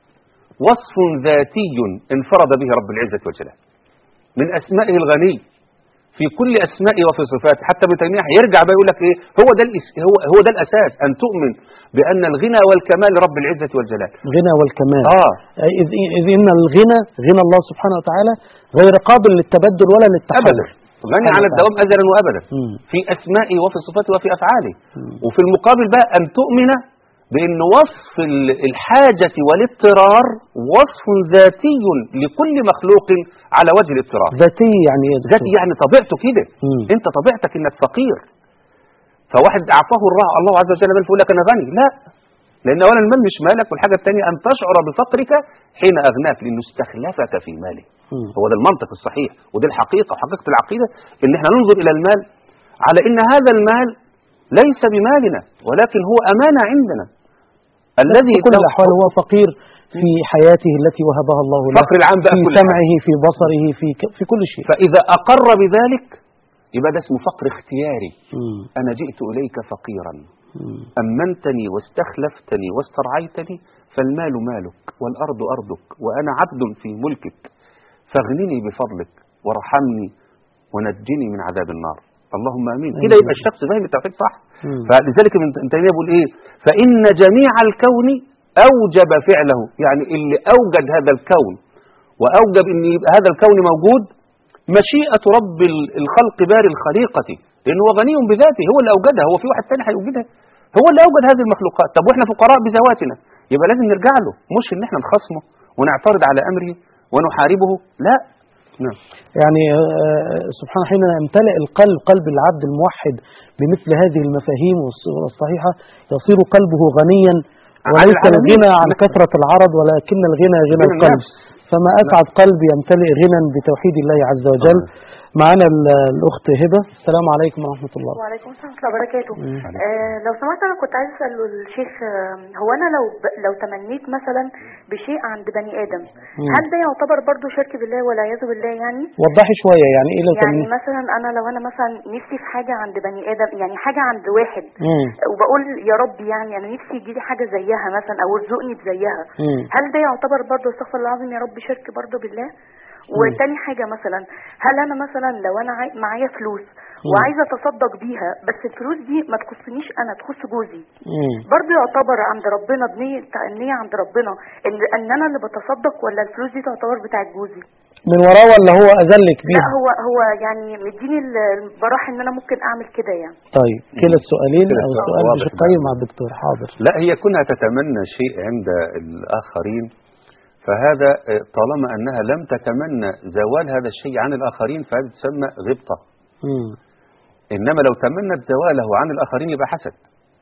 C: وصف ذاتي انفرد به رب العزة والجلال، من أسمائه الغني في كل أسمائه وفي صفاته. حتى ابن تيمية يرجع بقى يقول لك إيه، هو ده هو هو ده الأساس، أن تؤمن بأن الغنى والكمال لرب العزة والجلال.
B: الغنى والكمال،
C: آه
B: إذ, إذ إن الغنى غنى الله سبحانه وتعالى غير قابل للتبدل ولا للتحول
C: أبدا، غني على الدوام أزلا وأبدا، م. في أسمائه وفي صفاته وفي أفعاله. م. وفي المقابل بقى أن تؤمن بأن وصف الحاجة والاضطرار وصف ذاتي لكل مخلوق على وجه الاضطرار.
B: ذاتي يعني
C: ذاتي يعني طبيعته كده، انت طبيعتك انك فقير، فواحد اعطاه الله عز وجل مال فيقول لك انا غني، لا، لان اولا المال مش مالك، والحاجه الثانيه ان تشعر بفقرك حين اغناك لانه استخلفك في ماله. م. هو ده المنطق الصحيح، ودي الحقيقه وحقيقه العقيده، ان احنا ننظر الى المال على ان هذا المال ليس بمالنا، ولكن هو امانه عندنا، الذي
B: في كل الأحوال هو فقير في حياته التي وهبها الله له،
C: فقر العام بقى،
B: في سمعه، في بصره، في في كل شيء.
C: فإذا أقر بذلك يبقى ده اسمه فقر اختياري.
B: مم.
C: أنا جئت إليك فقيرا،
B: مم.
C: أمنتني واستخلفتني واسترعيتني، فالمال مالك والأرض أرضك وأنا عبد في ملكك، فاغنني بفضلك وارحمني ونجني من عذاب النار، اللهم امين. كده يبقى الشخص فاهم التوحيد صح. مم. فلذلك ابن تيمية بيقول ايه، فإن جميع الكون أوجب فعله، يعني اللي أوجد هذا الكون وأوجب ان يبقى هذا الكون موجود مشيئة رب الخلق باري الخليقة، لأنه هو غني بذاته، هو اللي أوجدها، هو في واحد تاني هيوجدها، هو اللي أوجد هذه المخلوقات. طب واحنا فقراء بذواتنا، يبقى لازم نرجع له، مش ان احنا نخصمه ونعترض على أمره ونحاربه، لا. نعم.
B: يعني سبحانه حين يمتلئ القلب، قلب العبد الموحد، بمثل هذه المفاهيم الصحيحة، يصير قلبه غنيا، وليس الغنى عن كثرة العرض، ولكن الغنى غنى القلب. فما أسعد قلب يمتلئ غنى بتوحيد الله عز وجل. معانا ال- الأخت هبة. السلام عليكم ورحمة الله.
F: وعليكم السلام ورحمة الله وبركاته.
B: مم.
F: آه لو سمحت انا كنت عايز اسال الشيخ، آه هو انا لو ب... لو تمنيت مثلا بشيء عند بني ادم،
B: مم.
F: هل ده يعتبر برضو شرك بالله والعياذ بالله يعني؟
B: وضحي شوية يعني إيه لو
F: يعني
B: تمنيت؟
F: مثلا انا لو انا مثلا نفسي في حاجه عند بني ادم، يعني حاجه عند واحد،
B: مم.
F: وبقول يا رب يعني انا نفسي يجيلي حاجه زيها مثلا او ارزقني بزيها،
B: مم.
F: هل ده يعتبر برضو استغفر الله العظيم يا رب شرك برضو بالله؟ وتاني حاجة مثلا، هل انا مثلا لو انا عاي... معايا فلوس وعايزة اتصدق بيها، بس الفلوس دي ما تخصنيش انا، تخص جوزي،
B: مم.
F: برضو يعتبر عند ربنا بنية النية عند ربنا ان ان انا اللي بتصدق، ولا الفلوس دي تعتبر بتاعت جوزي؟
B: من وراه ولا هو أذلك
F: لا
B: بيها؟
F: هو هو يعني مديني البراح ان انا ممكن اعمل كده يعني.
B: طيب كلا السؤالين
C: كلا
B: أو
C: السؤال
B: السؤال
C: واضح
B: بشقين
C: بقى.
B: مع الدكتور. حاضر.
C: لا، هي كونها تتمنى شيء عند الآخرين، فهذا طالما أنها لم تتمنى زوال هذا الشيء عن الآخرين فهذا تسمى غبطة.
B: مم.
C: إنما لو تمنت زواله عن الآخرين يبقى حسد.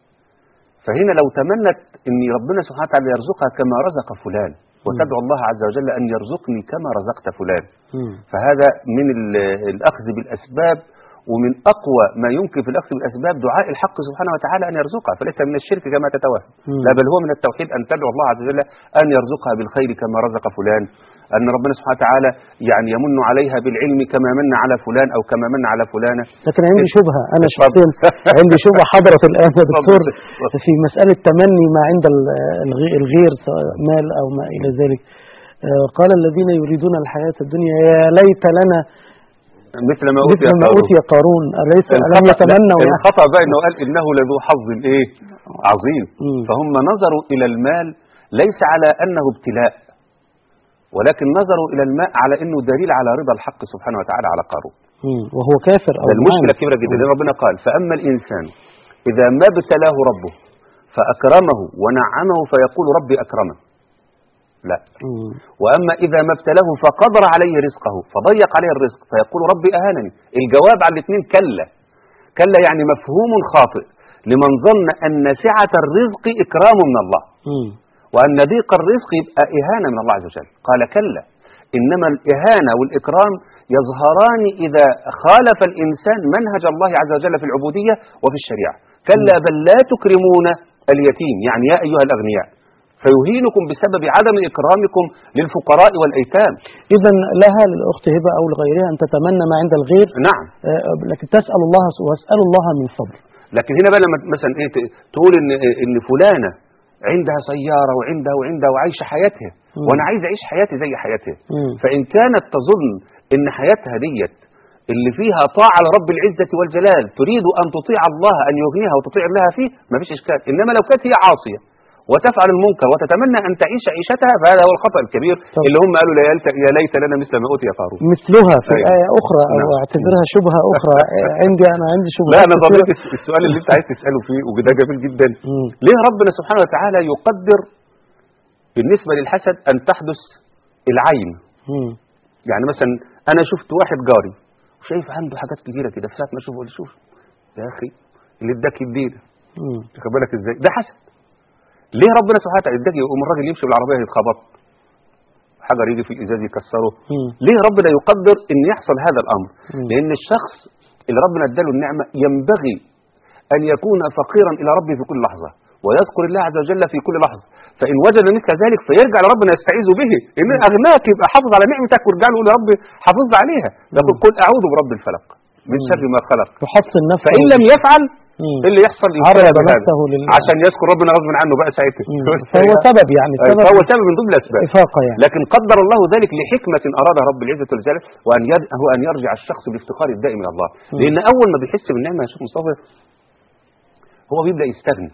C: فهنا لو تمنت أن ربنا سبحانه وتعالى يرزقها كما رزق فلان، وتدعو الله عز وجل أن يرزقني كما رزقت فلان،
B: مم.
C: فهذا من ال- الأخذ بالأسباب، ومن أقوى ما يمكن في الأخذ بالأسباب دعاء الحق سبحانه وتعالى أن يرزقها، فليس من الشرك كما تتوهم،
B: مم.
C: لا بل هو من التوحيد أن تدعو الله عز وجل أن يرزقها بالخير كما رزق فلان، أن ربنا سبحانه وتعالى يعني يمن عليها بالعلم كما من على فلان أو كما من على فلانة.
B: لكن عندي شبهة أنا
C: اتفضل.
B: شخصيا، عندي شبهة حضرة الآن يا دكتور
C: اتفضل.
B: في مسألة تمني ما عند ال- الغي- الغير سواء مال أو ما إلى ذلك. آه، قال الذين يريدون الحياة الدنيا يا ليت لنا
C: مثل ما أوتي
B: مثل ما
C: قارون.
B: أوتي قارون، أليس لم
C: الخطأ-
B: يتمنوا
C: لا،
B: يعني؟
C: الخطأ بقى انه قال انه لذو حظ ايه عظيم.
B: مم.
C: فهم نظروا الى المال ليس على انه ابتلاء، ولكن نظروا الى الماء على انه دليل على رضا الحق سبحانه وتعالى على قارون.
B: مم. وهو كافر أو
C: ده المشكلة
B: معاند.
C: كبيرة جدا،
B: مم.
C: لأن ربنا قال فأما الإنسان إذا ما ابتلاه ربه فأكرمه ونعمه فيقول ربي أكرمه، لا.
B: مم.
C: وأما إذا ما ابتلاه فقدر عليه رزقه فضيق عليه الرزق فيقول ربي أهانني. الجواب على الاثنين كلا. كلا يعني مفهوم خاطئ لمن ظن أن سعة الرزق إكرام من الله،
B: مم.
C: وأن ضيق الرزق يبقى إهانة من الله عز وجل. قال كلا، إنما الإهانة والإكرام يظهران إذا خالف الإنسان منهج الله عز وجل في العبودية وفي الشريعة. كلا بل لا تكرمون اليتيم، يعني يا أيها الأغنياء، فيهينكم بسبب عدم إكرامكم للفقراء والأيتام.
B: إذا لها للأخت هبة أو لغيرها أن تتمنى ما عند الغير،
C: نعم.
B: آه، لكن تسأل الله واسأل الله من فضل.
C: لكن هنا بقى لما مثلا إيه ت- تقول إن إن فلانة عندها سيارة وعندها وعندها وعايشة حياتها،
B: مم.
C: وأنا عايز أعيش حياتي زي حياتها،
B: مم.
C: فإن كانت تظن إن حياتها ديت اللي فيها طاعة لرب العزة والجلال تريد أن تطيع الله أن يغنيها وتطيع لها فيه ما فيش إشكال. إنما لو كانت هي عاصية وتفعل المنكر وتتمنى أن تعيش عيشتها فهذا هو الخطأ الكبير.
B: طب.
C: اللي هم قالوا لا يلت- يا ليت لنا مثل ما أوتي قارون.
B: مثلها في
C: أيوة.
B: آية أخرى أو
C: نعم.
B: اعتبرها شبهة أخرى. آه، عندي أنا عندي شبهة.
C: لا، أنا ضمنت السؤال اللي أنت عايز تسأله فيه وده جميل جدا.
B: مم.
C: ليه ربنا سبحانه وتعالى يقدر بالنسبة للحسد أن تحدث العين؟
B: مم.
C: يعني مثلا أنا شفت واحد جاري وشايف عنده حاجات كتيرة كده، في ساعة ما أشوفه أقول شوف يا أخي اللي اداك يدينا،
B: مم.
C: واخد بالك إزاي؟ ده حسد. ليه ربنا سبحانه وتعالى اداك يقوم الراجل يمشي بالعربية يتخبط، حجر يجي في الإزاز يكسره؟
B: مم.
C: ليه ربنا يقدر إن يحصل هذا الأمر؟
B: مم.
C: لأن الشخص اللي ربنا اداله النعمة ينبغي أن يكون فقيرا إلى ربه في كل لحظة ويذكر الله عز وجل في كل لحظة، فإن وجد مثل ذلك فيرجع لربنا يستعيذ به، إن أغناك يبقى حافظ على نعمتك وارجع له يقول يا رب حافظ عليها. يقول قل أعوذ برب الفلق من شر ما خلق،
B: تحصن نفسه.
C: فإن لم يفعل
B: مم.
C: اللي يحصل
B: عرض
C: يبتلى بهذا
B: نفسه لل-
C: عشان يذكر ربنا غصب عنه بقى ساعتها.
B: مم. فهو سبب يعني
C: أي،
B: سبب
C: فهو سبب من ضمن الأسباب،
B: إفاقة يعني.
C: لكن قدر الله ذلك لحكمة أرادها رب العزة والجلال، وأن ير- هو أن يرجع الشخص بالافتقار الدائم إلى الله.
B: مم.
C: لأن أول ما بيحس بالنعمة يا شيخ مصطفى هو بيبدأ يستغني.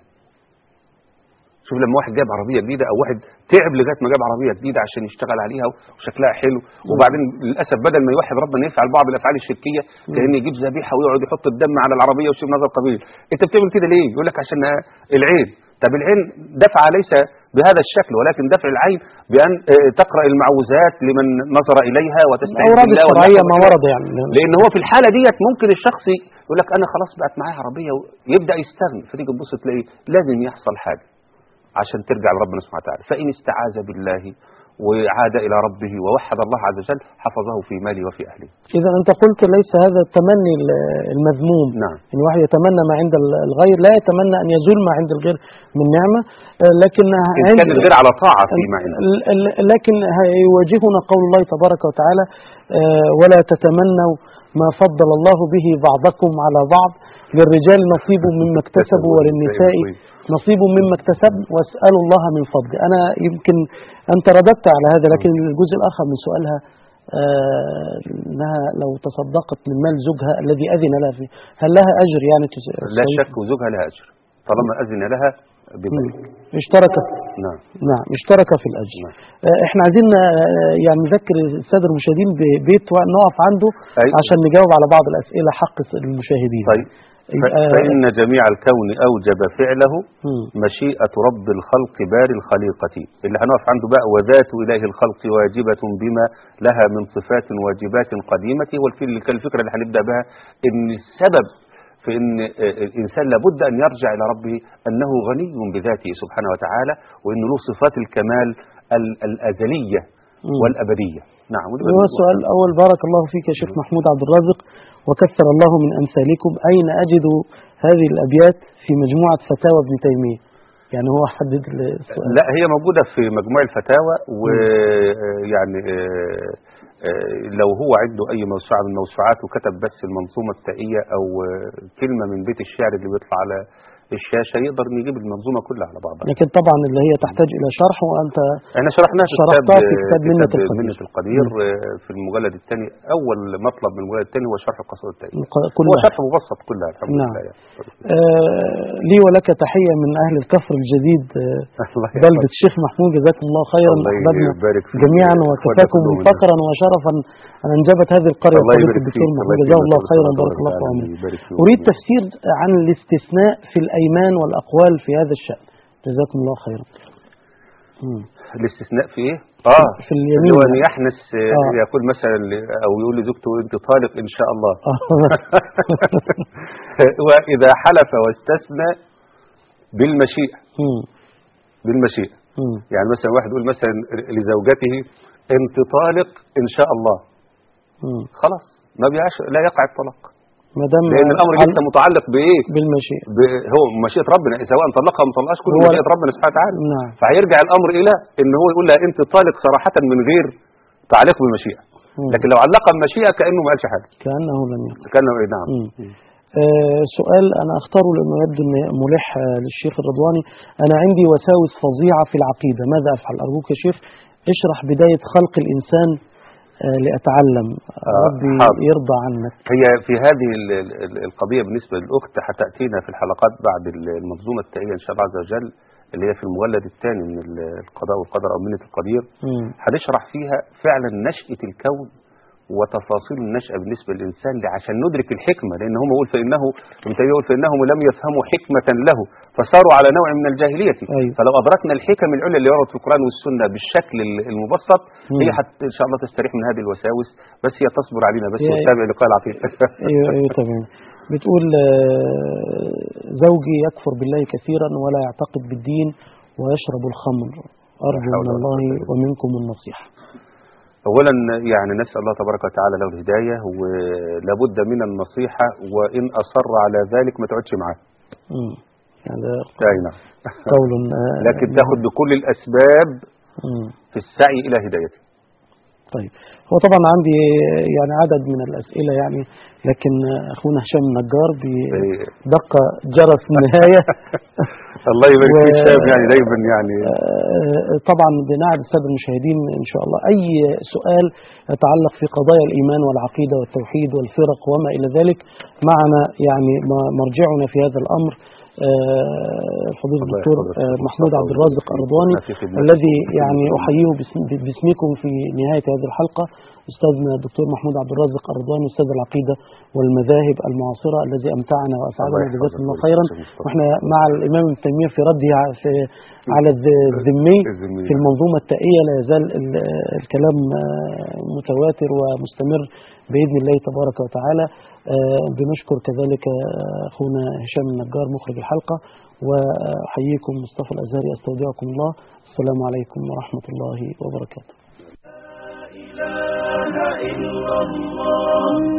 C: شوف لما واحد جاب عربية جديدة أو واحد تعب لغاية ما جاب عربية جديدة عشان يشتغل عليها وشكلها حلو، وبعدين للأسف بدل ما يوحد ربنا يفعل بعض الأفعال الشركية كأن يجيب ذبيحة ويقعد يحط الدم على العربية وشيء من هذا القبيل. أنت بتعمل كده ليه؟ يقول لك عشان العين. طب العين دفع ليس بهذا الشكل، ولكن دفع العين بأن آه، تقرأ المعوذات لمن نظر إليها وتستعيذ
B: الأوراد
C: بالله
B: الشرعية
C: والنحو
B: ما
C: كده.
B: ورد يعني.
C: لأن هو في الحالة ديت ممكن الشخص يقول لك أنا خلاص بقت معايا عربية ويبدأ يستغني، فتيجي تبص تلاقيه لازم يحصل حاجة عشان ترجع لربنا سبحانه وتعالى. فإن استعاذ بالله وعاد إلى ربه ووحد الله عز وجل حفظه في ماله وفي أهله.
B: إذا أنت قلت ليس هذا التمني المذموم.
C: نعم.
B: إن واحد يتمنى ما عند الغير، لا يتمنى أن يزول ما عند الغير من نعمة، لكن
C: إن كان الغير على طاعة فيما عنده.
B: لكن يواجهنا قول الله تبارك وتعالى ولا تتمنوا ما فضل الله به بعضكم على بعض، للرجال نصيب مما اكتسبوا وللنساء نصيب مما اكتسبن واسألوا الله من فضله. أنا يمكن أنت رددت على هذا، لكن الجزء الآخر من سؤالها أنها لو تصدقت من مال زوجها الذي أذن لها فيه هل لها أجر؟ يعني
C: لا شك وزوجها لها أجر طالما أذن لها بذلك.
B: اشترك
C: نعم
B: نعم اشترك في الأجر. نعم. احنا عايزين يعني نذكر السادة المشاهدين ببيت نقف عنده أي. عشان نجاوب على بعض الأسئلة حق المشاهدين.
C: طيب. فإن جميع الكون أوجب فعله مشيئة رب الخلق بار الخليقة، اللي هنقف عنده بقى وذات إله الخلق واجبة بما لها من صفات واجبات قديمة. والفكرة اللي هنبدأ بها إن السبب في إن الإنسان لابد أن يرجع إلى ربه أنه غني بذاته سبحانه وتعالى، وإن له صفات الكمال الأزلية والأبدية. نعم.
B: هو السؤال الأول بارك الله فيك يا شيخ محمود عبد الرازق وكثر الله من أمثالكم، أين أجد هذه الأبيات في مجموعة فتاوى ابن تيمية؟ يعني هو حدد السؤال.
C: لا هي موجودة في مجموع الفتاوى، ويعني لو هو عنده أي موسوعة من الموسوعات وكتب بس المنظومة التائية أو كلمة من بيت الشعر اللي بيطلع على الشاشة يقدر نجيب المنظومة كلها على بعضها.
B: لكن طبعا اللي هي تحتاج إلى شرح، وأنت
C: احنا شرحناها في كتاب,
B: في كتاب منة القدير.
C: منة القدير في المجلد الثاني. أول مطلب من المجلد الثاني هو شرح القصائد التائية، هو شرح مبسط كلها الحمد
B: نعم.
C: لله.
B: آه لي ولك تحية من أهل الكفر الجديد بلدة الشيخ محمود، جزاكم الله خيرا أحبابنا جميعا، وكفاكم فقرا وشرفا أن أنجبت هذه القرية قرية الدكتور محمود، جزاه الله خيرا بارك الله في عمره. أريد تفسير عن الاستثناء في الأيمان والأقوال في هذا الشأن، جزاكم الله خيرا. مم.
C: الاستثناء في ايه؟ اه
B: في اليمين،
C: هو ان يحنس آه. يقول مثلا او يقول لزوجته انت طالق ان شاء الله. واذا حلف واستثنى بالمشيئة. مم. بالمشيئة. مم. يعني مثلا واحد يقول مثلا لزوجته انت طالق ان شاء الله. مم. خلاص ما بيعش لا يقع الطلاق، لأن الأمر لسه متعلق بإيه؟
B: بالمشيئة.
C: هو مشيئة ربنا، سواء طلقها أو ما طلقهاش كله مشيئة ربنا سبحانه وتعالى.
B: نعم.
C: فهيرجع الأمر إلى إن هو يقول لها أنت طالق صراحة من غير تعليق بالمشيئة. مم. لكن لو علقها بالمشيئة كأنه ما قالش حاجة.
B: كأنه لم يقل.
C: كأنه إيه؟ نعم.
B: آه سؤال أنا أختاره لأنه يبدو أنه ملح للشيخ الرضواني. أنا عندي وساوس فظيعة في العقيدة، ماذا أفعل؟ أرجوك يا شيخ اشرح بداية خلق الإنسان لأتعلم. ربي يرضى عنك.
C: هي في هذه القضية بالنسبة للأخت هتأتينا في الحلقات بعد المنظومة التائية إن شاء الله عز وجل، اللي هي في المولد الثاني من القضاء والقدر أو منة القدير. هنشرح فيها فعلا نشأة الكون وتفاصيل النشأة بالنسبة للإنسان عشان ندرك الحكمة، لأن هم يقول فإنه يقول فإنهم لم يفهموا حكمة له فصاروا على نوع من الجاهلية.
B: أيوة.
C: فلو أدركنا الحكم العليا اللي وردت في القرآن والسنة بالشكل المبسط مم. هي حتى إن شاء الله تستريح من هذه الوساوس، بس هي تصبر علينا بس وتتابع لقاء العقيد.
B: أيوة أيوة تمام. بتقول زوجي يكفر بالله كثيرا ولا يعتقد بالدين ويشرب الخمر، أرجو من الله ومنكم النصيحة.
C: أولا يعني نسأل الله تبارك وتعالى له الهداية، ولابد من النصيحة، وإن أصر على ذلك ما تقعدش معاه.
B: امم هذا
C: نعم.
B: قول
C: لكن تاخد بكل الأسباب في السعي إلى هدايته.
B: طيب هو طبعا عندي يعني عدد من الأسئلة يعني، لكن أخونا هشام النجار بدق جرس النهاية.
C: الله يبارك فيك شاب يعني دايما يعني.
B: طبعا بنعد السادة المشاهدين إن شاء الله أي سؤال يتعلق في قضايا الإيمان والعقيدة والتوحيد والفرق وما إلى ذلك معنا، يعني مرجعنا في هذا الأمر الفضيل الدكتور محمود عبد الرازق الرضواني، الذي يعني أحييه باسمكم في نهاية هذه الحلقة. أستاذنا الدكتور محمود عبد الرازق الرضواني أستاذ العقيدة والمذاهب المعاصرة الذي أمتعنا وأسعدنا جزاكم الله خيرا. وإحنا مع الإمام ابن تيمية في رده على الذمي في المنظومة التائية، لا يزال الكلام متواتر ومستمر بإذن الله تبارك وتعالى. بنشكر كذلك أخونا هشام النجار مخرج الحلقة، وأحييكم مصطفى الأزهري أستودعكم الله. والسلام عليكم ورحمة الله وبركاته.
A: لا إله إلا الله